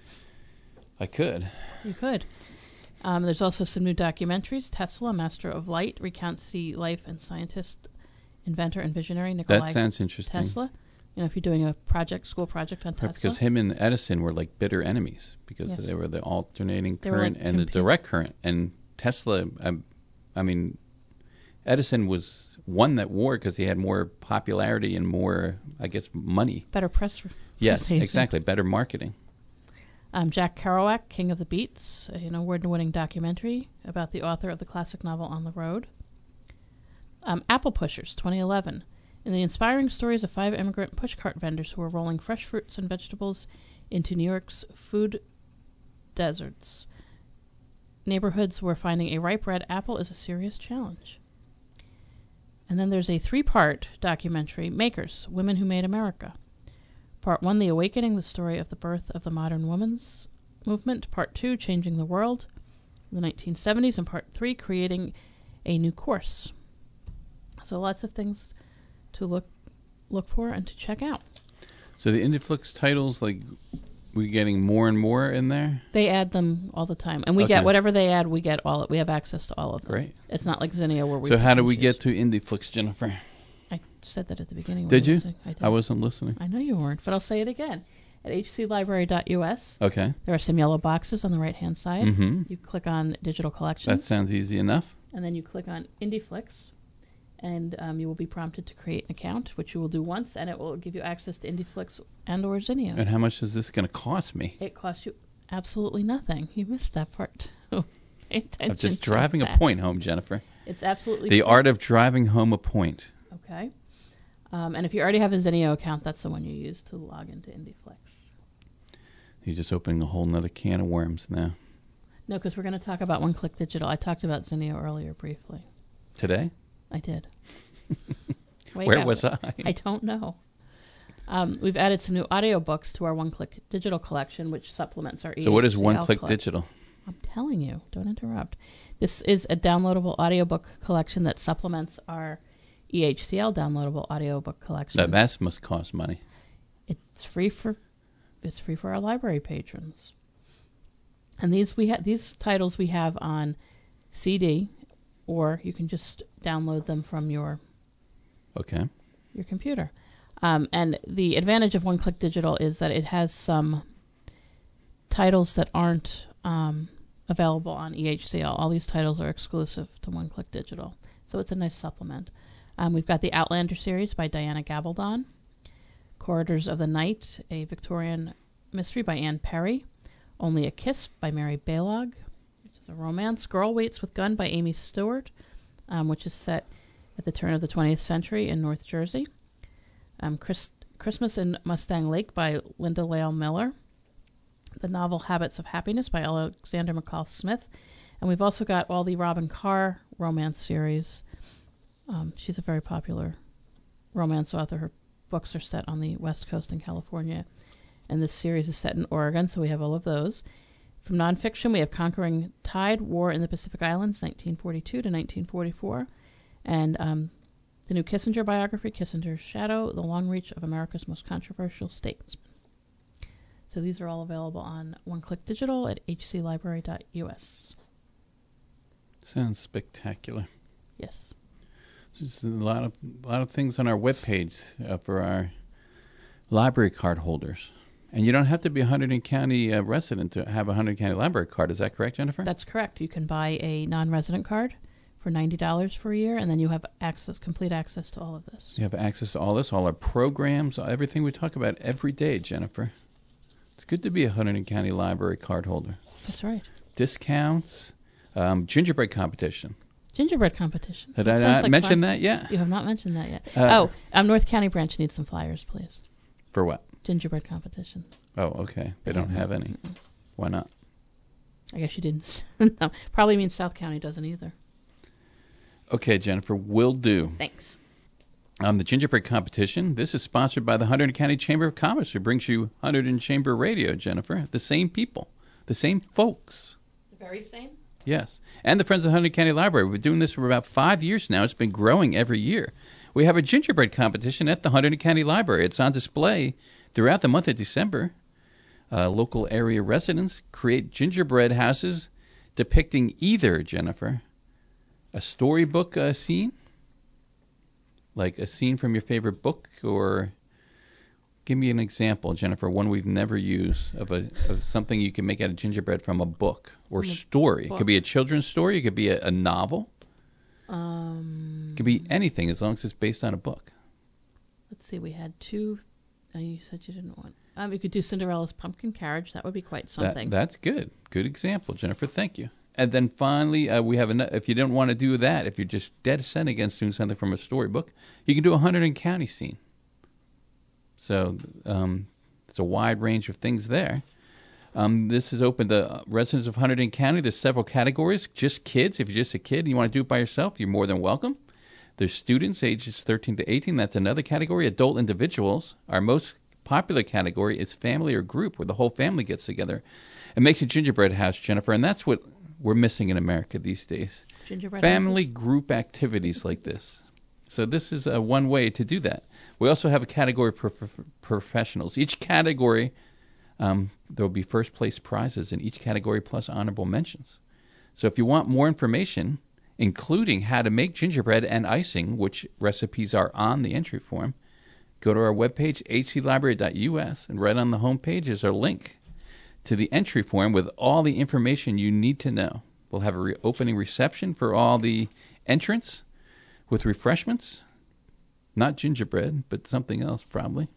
I could. You could. There's also some new documentaries. Tesla, Master of Light, recounts the life and scientist, inventor, and visionary Nikola That sounds interesting. Tesla. You know, if you're doing a school project on Tesla. Because him and Edison were like bitter enemies because Yes. they were the alternating They were current like and the direct current. And Tesla, I mean, Edison won that war because he had more popularity and more, I guess, money. Better press. Yes, exactly. Better marketing. Jack Kerouac, King of the Beats, an award-winning documentary about the author of the classic novel On the Road. Apple Pushers, 2011. In the inspiring stories of 5 immigrant pushcart vendors who are rolling fresh fruits and vegetables into New York's food deserts. Neighborhoods where finding a ripe red apple is a serious challenge. And then there's a 3-part documentary, Makers, Women Who Made America. Part 1, The Awakening, the story of the birth of the modern women's movement. Part 2, Changing the World, the 1970s. And Part 3, Creating a New Course. So lots of things to look for and to check out. So the IndieFlix titles, like, we're getting more and more in there? They add them all the time. And we get whatever they add, we get all. We have access to all of them. Great. It's not like Zinio where we... So how do we get to IndieFlix, Jennifer? I said that at the beginning. Did you? I did. I wasn't listening. I know you weren't, but I'll say it again. At hclibrary.us, okay, there are some yellow boxes on the right-hand side. Mm-hmm. You click on Digital Collections. That sounds easy enough. And then you click on IndieFlix, and you will be prompted to create an account, which you will do once, and it will give you access to IndieFlix and or Zinio. And how much is this going to cost me? It costs you absolutely nothing. You missed that part. Pay attention. I'm just driving a point home, Jennifer. It's absolutely the free. art of driving home a point. Okay. And if you already have a Zinio account, that's the one you use to log into IndieFlix. You're just opening a whole nother can of worms now. No, because we're going to talk about One Click Digital. I talked about Zinio earlier briefly. Today? I did. Where was I? I don't know. We've added some new audiobooks to our One Click Digital collection, which supplements our So what is One EHCL Click collection. Digital? I'm telling you. Don't interrupt. This is a downloadable audiobook collection that supplements our EHCL downloadable audiobook collection. Now, that must cost money. It's free for our library patrons. And these titles we have on CD, or you can just download them from your computer. And the advantage of One Click Digital is that it has some titles that aren't available on EHCL. All these titles are exclusive to One Click Digital, so it's a nice supplement. We've got the Outlander series by Diana Gabaldon, Corridors of the Night, a Victorian mystery by Anne Perry, Only a Kiss by Mary Balog, which is a romance, Girl Waits with Gun by Amy Stewart, which is set at the turn of the 20th century in North Jersey. Christmas in Mustang Lake by Linda Lael Miller. The novel Habits of Happiness by Alexander McCall Smith. And we've also got all the Robin Carr romance series. She's a very popular romance author. Her books are set on the West Coast in California. And this series is set in Oregon, so we have all of those. From nonfiction, we have Conquering Tide, War in the Pacific Islands, 1942 to 1944. And the new Kissinger biography, Kissinger's Shadow, The Long Reach of America's Most Controversial Statesman. So these are all available on One Click Digital at hclibrary.us. Sounds spectacular. Yes. There's a lot of things on our webpage for our library card holders. And you don't have to be a Hunterdon County resident to have a Hunterdon County library card. Is that correct, Jennifer? That's correct. You can buy a non-resident card for $90 for a year, and then you have complete access to all of this. You have access to all this, all our programs, everything we talk about every day, Jennifer. It's good to be a Hunterdon County library card holder. That's right. Discounts, gingerbread competition. Gingerbread competition. Did I not mention that yet? You have not mentioned that yet. North County branch needs some flyers, please. For what? Gingerbread competition. Oh, okay. They don't have any. Mm-mm. Why not? I guess you didn't. No, probably means South County doesn't either. Okay, Jennifer, will do. Thanks. The gingerbread competition, this is sponsored by the Hunterdon County Chamber of Commerce, who brings you Hunterdon Chamber Radio, Jennifer. The same people, the same folks. The very same? Yes. And the Friends of Hunterdon County Library. We've been doing this for about 5 years now. It's been growing every year. We have a gingerbread competition at the Hunterdon County Library. It's on display throughout the month of December. Local area residents create gingerbread houses depicting either, Jennifer, a storybook scene, like a scene from your favorite book, or give me an example, Jennifer, one we've never used of something you can make out of gingerbread from a book or story. It could be a children's story. It could be a novel. It could be anything as long as it's based on a book. Let's see. We had two. You said you didn't want. You could do Cinderella's Pumpkin Carriage. That would be quite something. That's good. Good example, Jennifer. Thank you. And then finally, we have if you don't want to do that, if you're just dead set against doing something from a storybook, you can do a Hunterdon County scene. So it's a wide range of things there. This is open to residents of Hunterdon County. There's several categories. Just kids. If you're just a kid and you want to do it by yourself, you're more than welcome. There's students ages 13 to 18. That's another category. Adult individuals. Our most popular category is family or group, where the whole family gets together and makes a gingerbread house, Jennifer. And that's what we're missing in America these days. Gingerbread family houses? Group activities like this. So this is one way to do that. We also have a category for professionals. Each category, there will be first place prizes in each category plus honorable mentions. So if you want more information, including how to make gingerbread and icing, which recipes are on the entry form, go to our webpage, hclibrary.us, and right on the homepage is our link to the entry form with all the information you need to know. We'll have a opening reception for all the entrants with refreshments. Not gingerbread, but something else probably.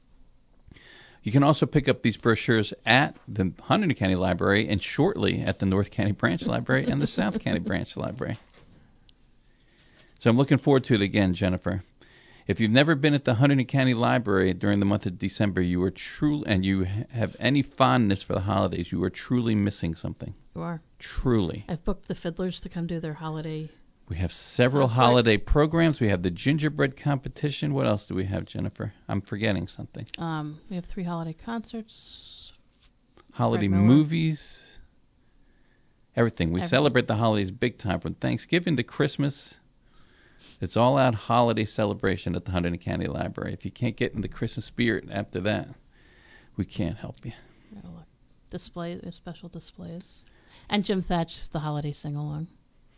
You can also pick up these brochures at the Hunterdon County Library and shortly at the North County Branch Library and the South County Branch Library. So I'm looking forward to it again, Jennifer. If you've never been at the Hunterdon County Library during the month of December, you are and you have any fondness for the holidays, you are truly missing something. You are. Truly. I've booked the Fiddlers to come do their holiday. We have several holiday programs. We have the gingerbread competition. What else do we have, Jennifer? I'm forgetting something. We have 3 holiday concerts. Holiday movies. Everything. We celebrate the holidays big time, from Thanksgiving to Christmas. It's all out holiday celebration at the Hunterdon County Library. If you can't get in the Christmas spirit after that, we can't help you. Displays, special displays. And Jim Thatch's The Holiday Sing-Along.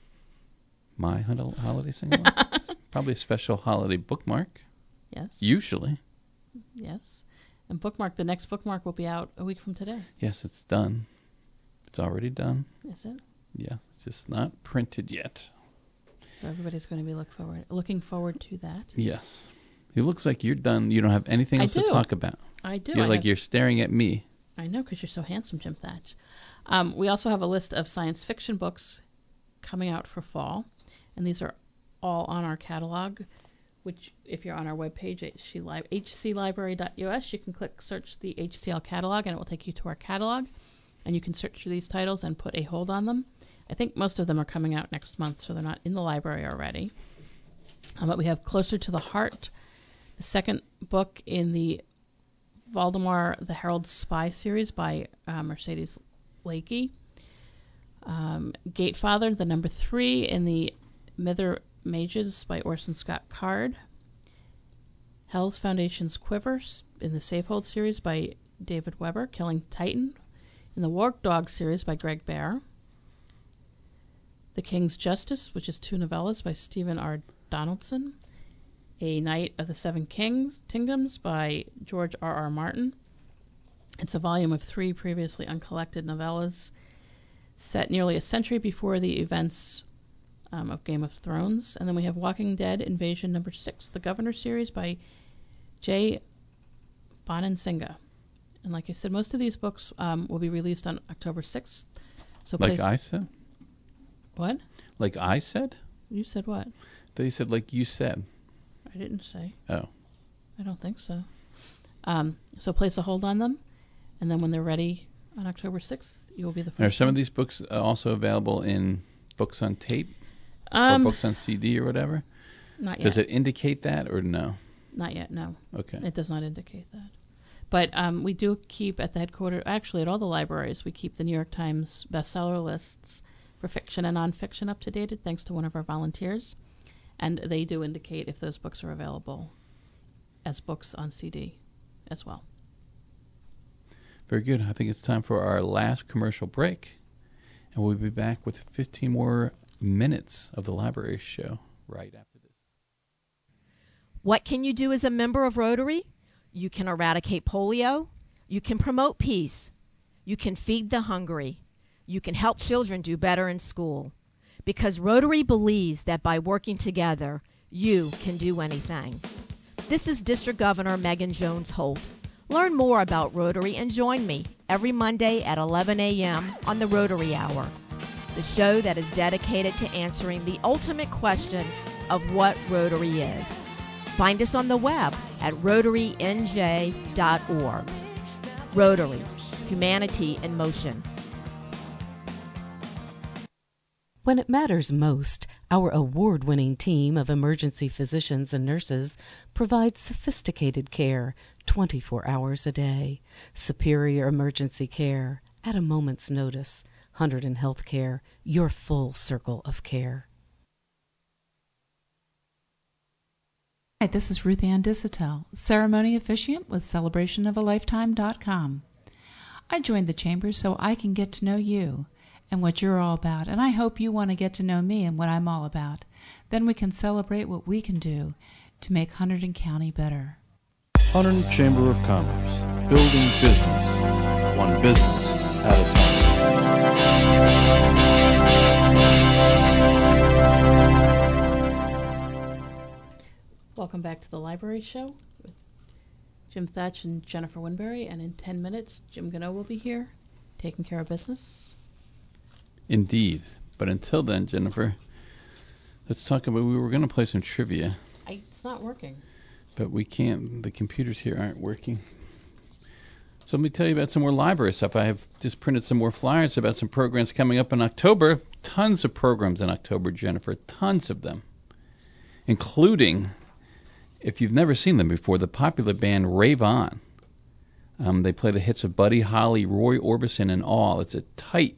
My holiday sing-along? Probably a special holiday bookmark. Yes. Usually. Yes. And the next bookmark will be out a week from today. Yes, it's done. It's already done. Is it? Yeah, it's just not printed yet. So everybody's going to be looking forward to that. Yes. It looks like you're done. You don't have anything else to talk about. I do. You're staring at me. I know, because you're so handsome, Jim Thatch. We also have a list of science fiction books coming out for fall. And these are all on our catalog, which if you're on our webpage, hclibrary.us, you can click search the HCL catalog, and it will take you to our catalog, and you can search for these titles and put a hold on them. I think most of them are coming out next month, so they're not in the library already. But we have Closer to the Heart, the second book in the Valdemar the Herald Spy series by Mercedes Lakey. Gatefather, the number 3 in the Mither Mages by Orson Scott Card. Hell's Foundation's Quivers in the Safehold series by David Weber. Killing Titan in the War Dog series by Greg Bear. The King's Justice, which is 2 novellas by Stephen R. Donaldson. A Knight of the Seven Kingdoms by George R.R. Martin. It's a volume of 3 previously uncollected novellas set nearly a century before the events of Game of Thrones. And then we have Walking Dead Invasion number 6, the Governor series by J. Bonansinga. And like I said, most of these books will be released on October 6th. So like I said? What? Like I said? You said what? They said like you said. I didn't say. Oh. I don't think so. So place a hold on them, and then when they're ready on October 6th, you will be the first. And are some of these books also available in books on tape or books on CD or whatever? Not yet. Does it indicate that or no? Not yet, no. Okay. It does not indicate that. But we do keep at the headquarters, actually at all the libraries, we keep the New York Times bestseller lists for fiction and nonfiction up to date, thanks to one of our volunteers. And they do indicate if those books are available as books on CD as well. Very good. I think it's time for our last commercial break. And we'll be back with 15 more minutes of the library show right after this. What can you do as a member of Rotary? You can eradicate polio. You can promote peace. You can feed the hungry. You can help children do better in school. Because Rotary believes that by working together, you can do anything. This is District Governor Megan Jones Holt. Learn more about Rotary and join me every Monday at 11 a.m. on the Rotary Hour, the show that is dedicated to answering the ultimate question of what Rotary is. Find us on the web at rotarynj.org. Rotary, humanity in motion. When it matters most, our award-winning team of emergency physicians and nurses provides sophisticated care 24 hours a day. Superior emergency care at a moment's notice. Hunterdon Healthcare, your full circle of care. Hi, this is Ruth Ann Dissatel, ceremony officiant with celebrationofalifetime.com. I joined the Chamber so I can get to know you and what you're all about, and I hope you want to get to know me and what I'm all about. Then we can celebrate what we can do to make Hunterdon County better. Hunterdon Chamber of Commerce, building business, one business at a time. Welcome back to the Library Show with Jim Thatch and Jennifer Winberry, and in 10 minutes, Jim Gano will be here, taking care of business. Indeed. But until then, Jennifer, let's talk about, we were going to play some trivia. It's not working. But we can't, the computers here aren't working. So let me tell you about some more library stuff. I have just printed some more flyers about some programs coming up in October. Tons of programs in October, Jennifer, tons of them. Including, if you've never seen them before, the popular band Rave On. They play the hits of Buddy Holly, Roy Orbison, and all. It's a tight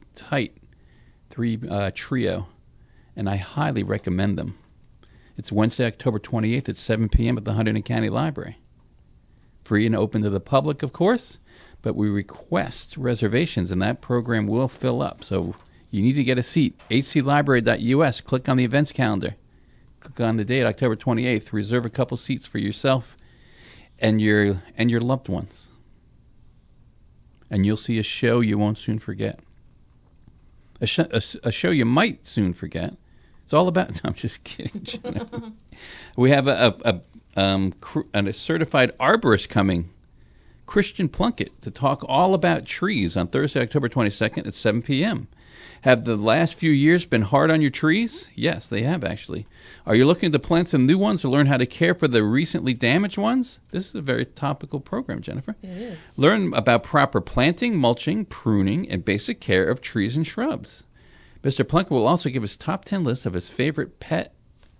trio, and I highly recommend them. It's Wednesday, October 28th at 7 p.m. at the Hunterdon County Library. Free and open to the public, of course, but we request reservations, and that program will fill up. So you need to get a seat. hclibrary.us. Click on the events calendar. Click on the date, October 28th. Reserve a couple seats for yourself and your loved ones. And you'll see a show you won't soon forget. A show you might soon forget. It's all about... No, I'm just kidding. We have a certified arborist coming. Christian Plunkett to talk all about trees on Thursday, October 22nd at 7 p.m. Have the last few years been hard on your trees? Yes, they have, actually. Are you looking to plant some new ones or learn how to care for the recently damaged ones? This is a very topical program, Jennifer. It is. Learn about proper planting, mulching, pruning, and basic care of trees and shrubs. Mr. Plunkett will also give his top 10 list of his favorite pet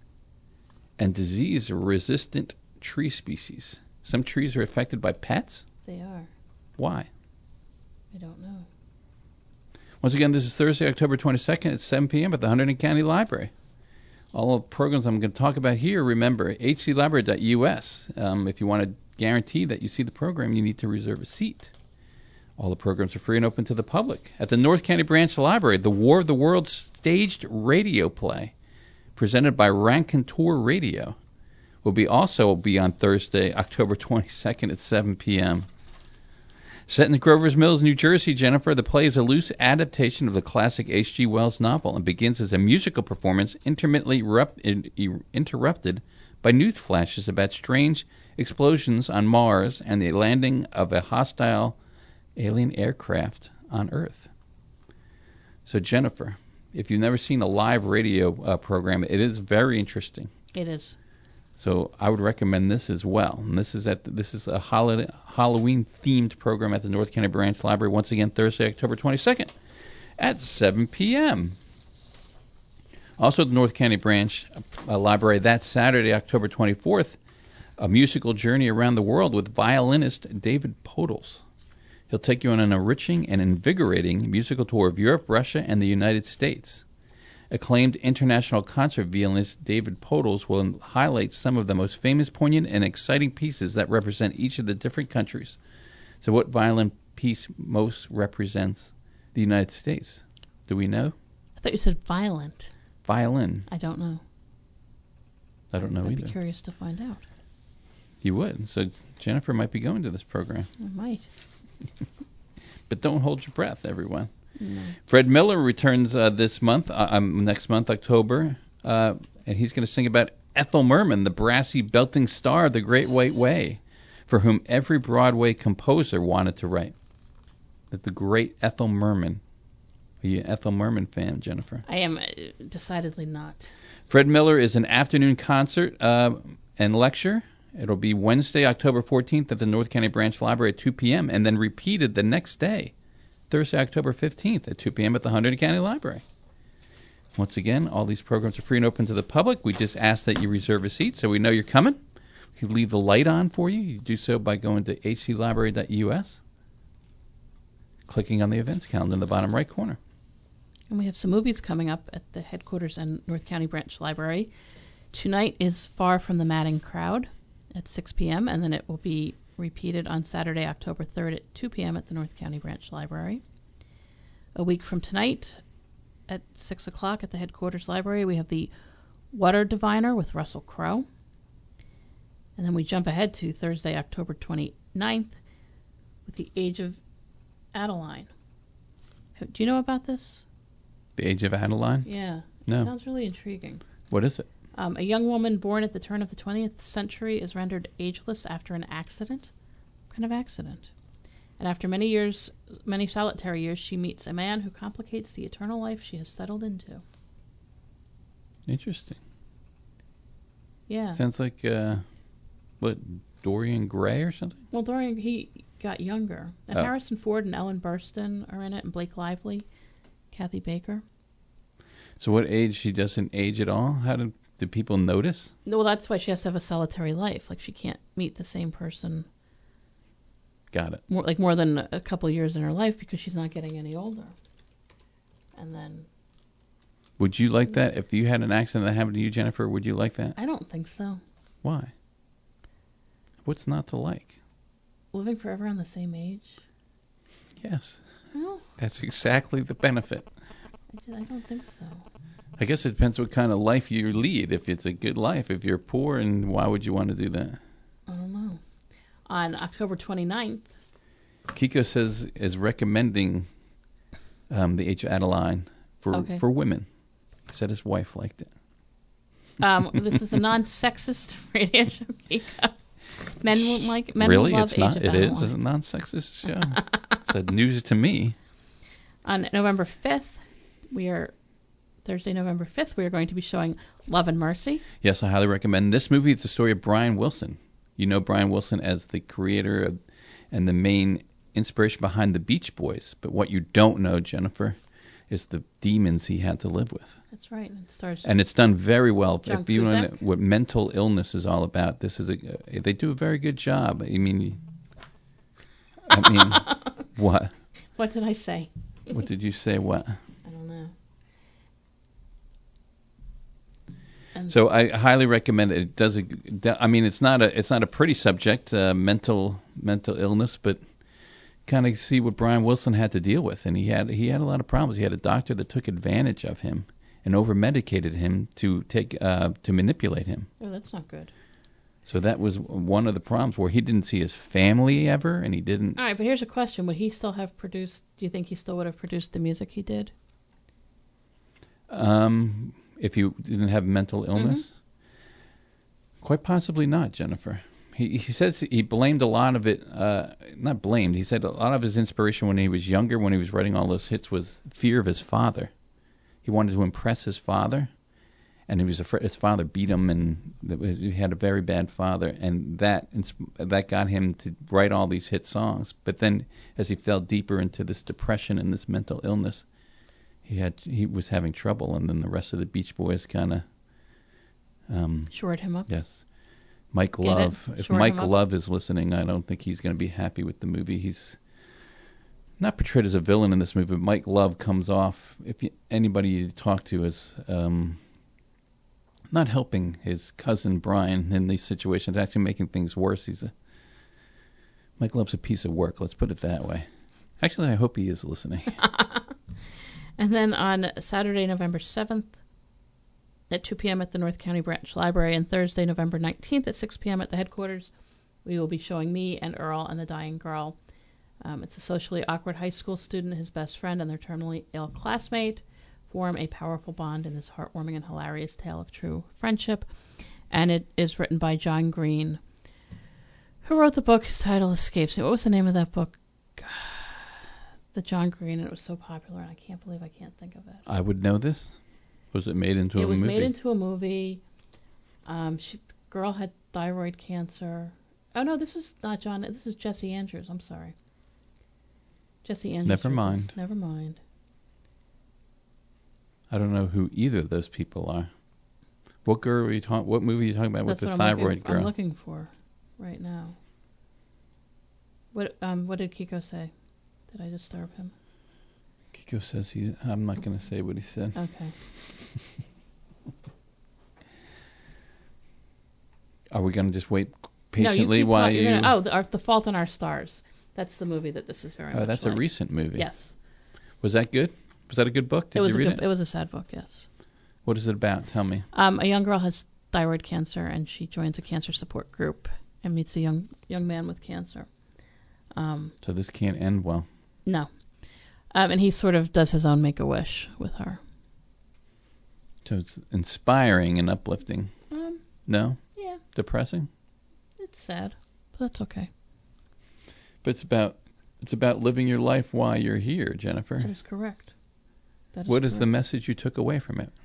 and disease-resistant tree species. Some trees are affected by pets? They are. Why? I don't know. Once again, this is Thursday, October 22nd at 7 p.m. at the Hunterdon County Library. All the programs I'm going to talk about here, remember, hclibrary.us. If you want to guarantee that you see the program, you need to reserve a seat. All the programs are free and open to the public. At the North County Branch Library, the War of the Worlds staged radio play, presented by Raconteur Radio, will also be on Thursday, October 22nd at 7 p.m. Set in Grover's Mills, New Jersey, Jennifer, the play is a loose adaptation of the classic H.G. Wells novel and begins as a musical performance intermittently interrupted by news flashes about strange explosions on Mars and the landing of a hostile alien aircraft on Earth. So, Jennifer, if you've never seen a live radio program, it is very interesting. It is. So I would recommend this as well. And this is a Halloween-themed program at the North County Branch Library, once again, Thursday, October 22nd at 7 p.m. Also at the North County Branch Library, that Saturday, October 24th, a musical journey around the world with violinist David Podles. He'll take you on an enriching and invigorating musical tour of Europe, Russia, and the United States. Acclaimed international concert violinist David Podles will highlight some of the most famous, poignant, and exciting pieces that represent each of the different countries. So what violin piece most represents the United States? Do we know? I thought you said violent. Violin. I don't know. I don't know I'd either. be curious to find out. You would. So Jennifer might be going to this program. I might. But don't hold your breath, everyone. No. Fred Miller returns this month, next month, October, and he's going to sing about Ethel Merman, the brassy belting star of The Great White Way, for whom every Broadway composer wanted to write. That the great Ethel Merman. Are you an Ethel Merman fan, Jennifer? I am decidedly not. Fred Miller is an afternoon concert and lecture. It'll be Wednesday, October 14th at the North County Branch Library at 2 p.m. and then repeated the next day, Thursday, October 15th at 2 p.m. at the Hunterdon County Library. Once again, all these programs are free and open to the public. We just ask that you reserve a seat so we know you're coming. We can leave the light on for you. You do so by going to hclibrary.us, clicking on the events calendar in the bottom right corner. And we have some movies coming up at the headquarters and North County Branch Library. Tonight is Far from the Madding Crowd at 6 p.m., and then it will be repeated on Saturday, October 3rd at 2 p.m. at the North County Branch Library. A week from tonight at 6 o'clock at the headquarters library, we have The Water Diviner with Russell Crowe. And then we jump ahead to Thursday, October 29th with The Age of Adeline. Do you know about this? The Age of Adeline? Yeah. No. It sounds really intriguing. What is it? A young woman born at the turn of the 20th century is rendered ageless after an accident. What kind of accident? And after many solitary years, she meets a man who complicates the eternal life she has settled into. Interesting. Yeah. Sounds like, Dorian Gray or something? Well, Dorian, he got younger. And Harrison Ford and Ellen Burstyn are in it, and Blake Lively, Kathy Baker. So what age? She doesn't age at all? How do people notice? Well, that's why she has to have a solitary life. Like, she can't meet the same person. Got it. More than a couple of years in her life because she's not getting any older. And then... Would you like that? If you had an accident that happened to you, Jennifer, would you like that? I don't think so. Why? What's not to like? Living forever on the same age? Yes. Well, that's exactly the benefit. I don't think so. I guess it depends what kind of life you lead. If it's a good life, if you're poor, and why would you want to do that? I don't know. On October 29th... Kiko is recommending The Age of Adeline for women. He said his wife liked it. This is a non-sexist radio show, Kiko. Men won't like it. Men really? will love It's not. Age of It Adeline. is a non-sexist show. It's news to me. On November 5th, Thursday, November 5th, we are going to be showing Love and Mercy. Yes, I highly recommend this movie. It's the story of Brian Wilson. You know Brian Wilson as the creator of, and the main inspiration behind the Beach Boys. But what you don't know, Jennifer, is the demons he had to live with. That's right. It stars. And it's done very well. John If you want Cusack. to know what mental illness is all about, this is they do a very good job. I mean, what? What did I say? What did you say? What? I don't know. So I highly recommend it. It does. It's not a pretty subject, mental illness, but kind of see what Brian Wilson had to deal with, and he had a lot of problems. He had a doctor that took advantage of him and over medicated him to manipulate him. Oh, that's not good. So that was one of the problems where he didn't see his family ever, and he didn't. All right, but here's a question: would he still have produced? Do you think he still would have produced the music he did? If he didn't have mental illness, quite possibly not, Jennifer. He says he blamed a lot of it. Not blamed. He said a lot of his inspiration when he was younger, when he was writing all those hits, was fear of his father. He wanted to impress his father, and he was afraid his father beat him, and he had a very bad father, and that got him to write all these hit songs. But then, as he fell deeper into this depression and this mental illness, he was having trouble, and then the rest of the Beach Boys kind of shored him up. Yes. Mike Love. If Mike Love is listening, I don't think he's going to be happy with the movie. He's not portrayed as a villain in this movie, but Mike Love comes off, anybody you talk to, is not helping his cousin Brian in these situations, actually making things worse. Mike Love's a piece of work, let's put it that way. Actually, I hope he is listening. And then on Saturday, November 7th, at 2 p.m. at the North County Branch Library, and Thursday, November 19th at 6 p.m. at the headquarters, we will be showing Me and Earl and the Dying Girl. It's a socially awkward high school student, his best friend, and their terminally ill classmate form a powerful bond in this heartwarming and hilarious tale of true friendship. And it is written by John Green, who wrote the book. His title escapes me. What was the name of that book? The John Green, and it was so popular, and I can't believe I can't think of it. I would know this. Was it made into a movie? It was made into a movie. The girl had thyroid cancer. Oh, no, this is not John. This is Jesse Andrews. I'm sorry. Jesse Andrews. Never mind. Never mind. I don't know who either of those people are. What girl are you talking? What movie are you talking about with the thyroid girl? I'm looking for right now. What did Kiko say? Did I disturb him? Kiko says I'm not going to say what he said. Okay. Are we going to just wait patiently while you? The Fault in Our Stars. That's the movie that this is very much that's like. A recent movie. Yes. Was that good? Was that a good book? Did you read it? It was a sad book, yes. What is it about? Tell me. A young girl has thyroid cancer, and she joins a cancer support group and meets a young man with cancer. So this can't end well. No. And he sort of does his own Make-A-Wish with her. So it's inspiring and uplifting. No? Yeah. Depressing? It's sad, but that's okay. But it's about living your life while you're here, Jennifer. That is correct. What is the message you took away from it?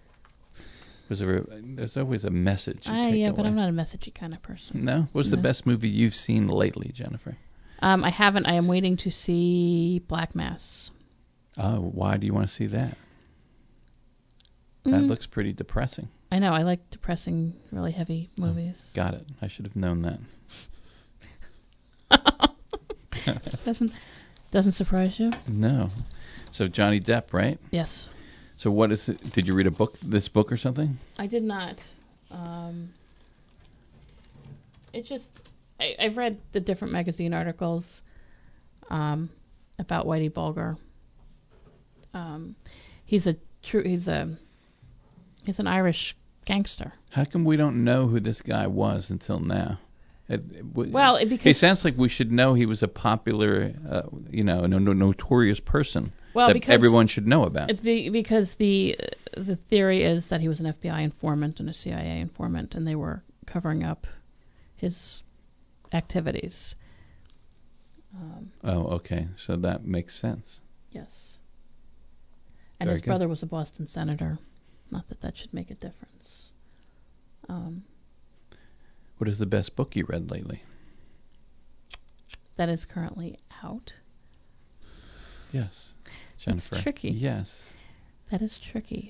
There's always a message you take away. But I'm not a messagey kind of person. No? What's the best movie you've seen lately, Jennifer? I haven't. I am waiting to see Black Mass. Oh, why do you want to see that? That looks pretty depressing. I know. I like depressing, really heavy movies. Got it. I should have known that. Doesn't surprise you? No. So Johnny Depp, right? Yes. So what is it? Did you read this book or something? I did not. I've read the different magazine articles about Whitey Bulger. He's an Irish gangster. How come we don't know who this guy was until now? Because it sounds like we should know he was a popular, a notorious person that everyone should know about. Because the theory is that he was an FBI informant and a CIA informant, and they were covering up his activities. Okay. So that makes sense. Yes. And Very his good. brother was a Boston senator. Not that that should make a difference. What is the best book you read lately? That is currently out. Yes. Jennifer. It's tricky. Yes. That is tricky.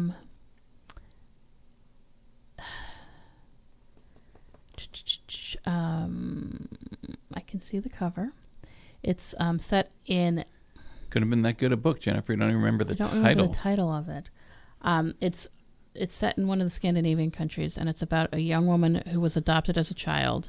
I can see the cover. It's set in... Could have been that good a book, Jennifer. You don't even remember the I don't title. remember the title of it. It's set in one of the Scandinavian countries, and it's about a young woman who was adopted as a child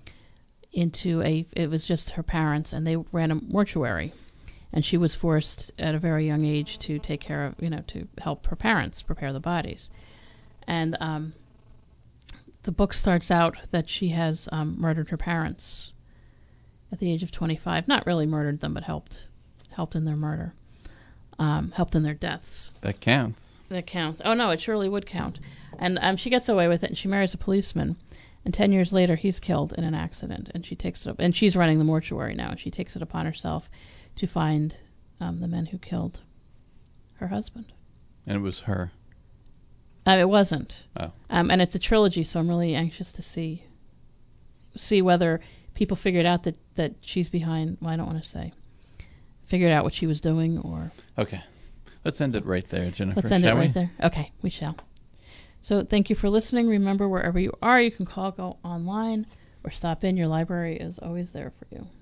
it was just her parents, and they ran a mortuary. And she was forced at a very young age to take care of, to help her parents prepare the bodies. And the book starts out that she has murdered her parents at the age of 25. Not really murdered them, but helped in their murder, helped in their deaths. That counts. That counts. Oh, no, it surely would count. And she gets away with it, and she marries a policeman. And 10 years later, he's killed in an accident, and she takes it up. And she's running the mortuary now, and she takes it upon herself to find the men who killed her husband. And it was her. It wasn't. Oh. And it's a trilogy, so I'm really anxious to see whether people figured out that she's behind. Well, I don't want to say. Figured out what she was doing, or. Okay. Let's end it right there, Jennifer. Let's end it shall right we? there. Okay, we shall. So thank you for listening. Remember, wherever you are, you can call, go online, or stop in. Your library is always there for you.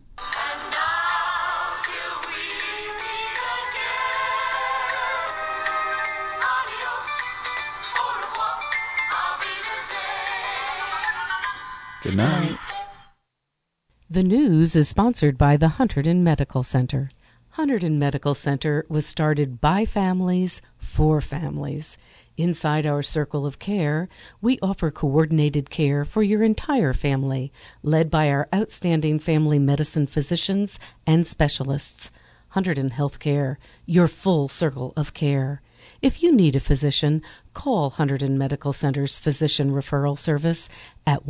Good night. The news is sponsored by the Hunterdon Medical Center. Hunterdon Medical Center was started by families for families. Inside our circle of care, we offer coordinated care for your entire family, led by our outstanding family medicine physicians and specialists. Hunterdon Healthcare, your full circle of care. If you need a physician, call Hunterdon Medical Center's physician referral service at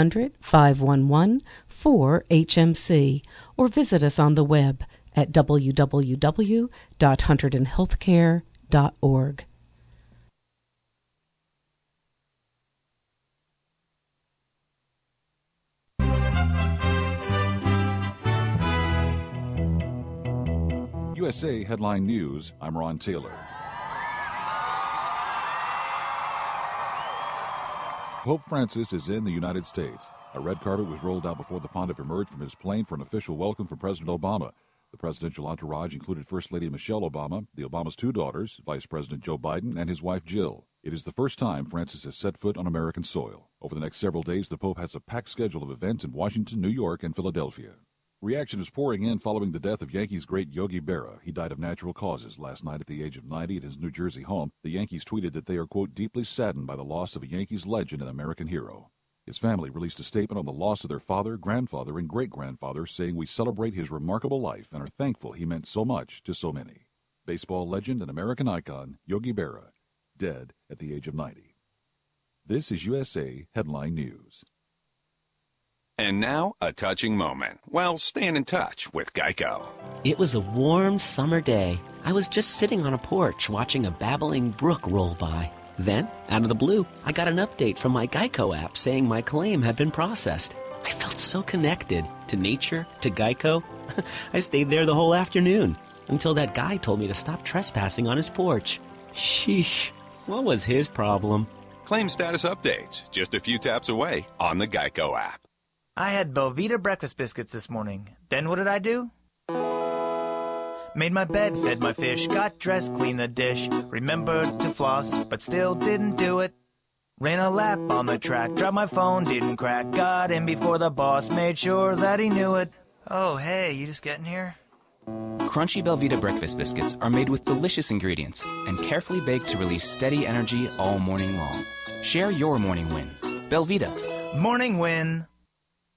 1-800-511-4HMC or visit us on the web at www.hunterdonhealthcare.org. USA Headline News, I'm Ron Taylor. Pope Francis is in the United States. A red carpet was rolled out before the pontiff emerged from his plane for an official welcome from President Obama. The presidential entourage included First Lady Michelle Obama, the Obama's two daughters, Vice President Joe Biden, and his wife Jill. It is the first time Francis has set foot on American soil. Over the next several days, the Pope has a packed schedule of events in Washington, New York, and Philadelphia. Reaction is pouring in following the death of Yankees great Yogi Berra. He died of natural causes last night at the age of 90 at his New Jersey home. The Yankees tweeted that they are, quote, deeply saddened by the loss of a Yankees legend and American hero. His family released a statement on the loss of their father, grandfather, and great-grandfather, saying, "We celebrate his remarkable life and are thankful he meant so much to so many." Baseball legend and American icon Yogi Berra, dead at the age of 90. This is USA Headline News. And now, a touching moment. Well, staying in touch with Geico. It was a warm summer day. I was just sitting on a porch watching a babbling brook roll by. Then, out of the blue, I got an update from my Geico app saying my claim had been processed. I felt so connected to nature, to Geico. I stayed there the whole afternoon until that guy told me to stop trespassing on his porch. Sheesh, what was his problem? Claim status updates just a few taps away on the Geico app. I had Belvita breakfast biscuits this morning. Then what did I do? Made my bed, fed my fish, got dressed, cleaned the dish, remembered to floss, but still didn't do it. Ran a lap on the track, dropped my phone, didn't crack, got in before the boss, made sure that he knew it. Oh, hey, you just getting here? Crunchy Belvita breakfast biscuits are made with delicious ingredients and carefully baked to release steady energy all morning long. Share your morning win. Belvita. Morning win.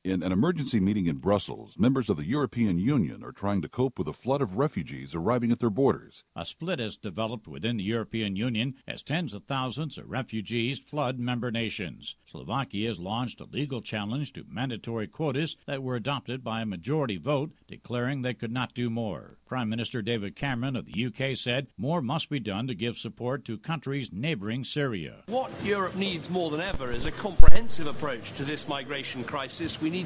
In an emergency meeting in Brussels, members of the European Union are trying to cope with a flood of refugees arriving at their borders. A split has developed within the European Union as tens of thousands of refugees flood member nations. Slovakia has launched a legal challenge to mandatory quotas that were adopted by a majority vote, declaring they could not do more. Prime Minister David Cameron of the UK said more must be done to give support to countries neighbouring Syria. What Europe needs more than ever is a comprehensive approach to this migration crisis. We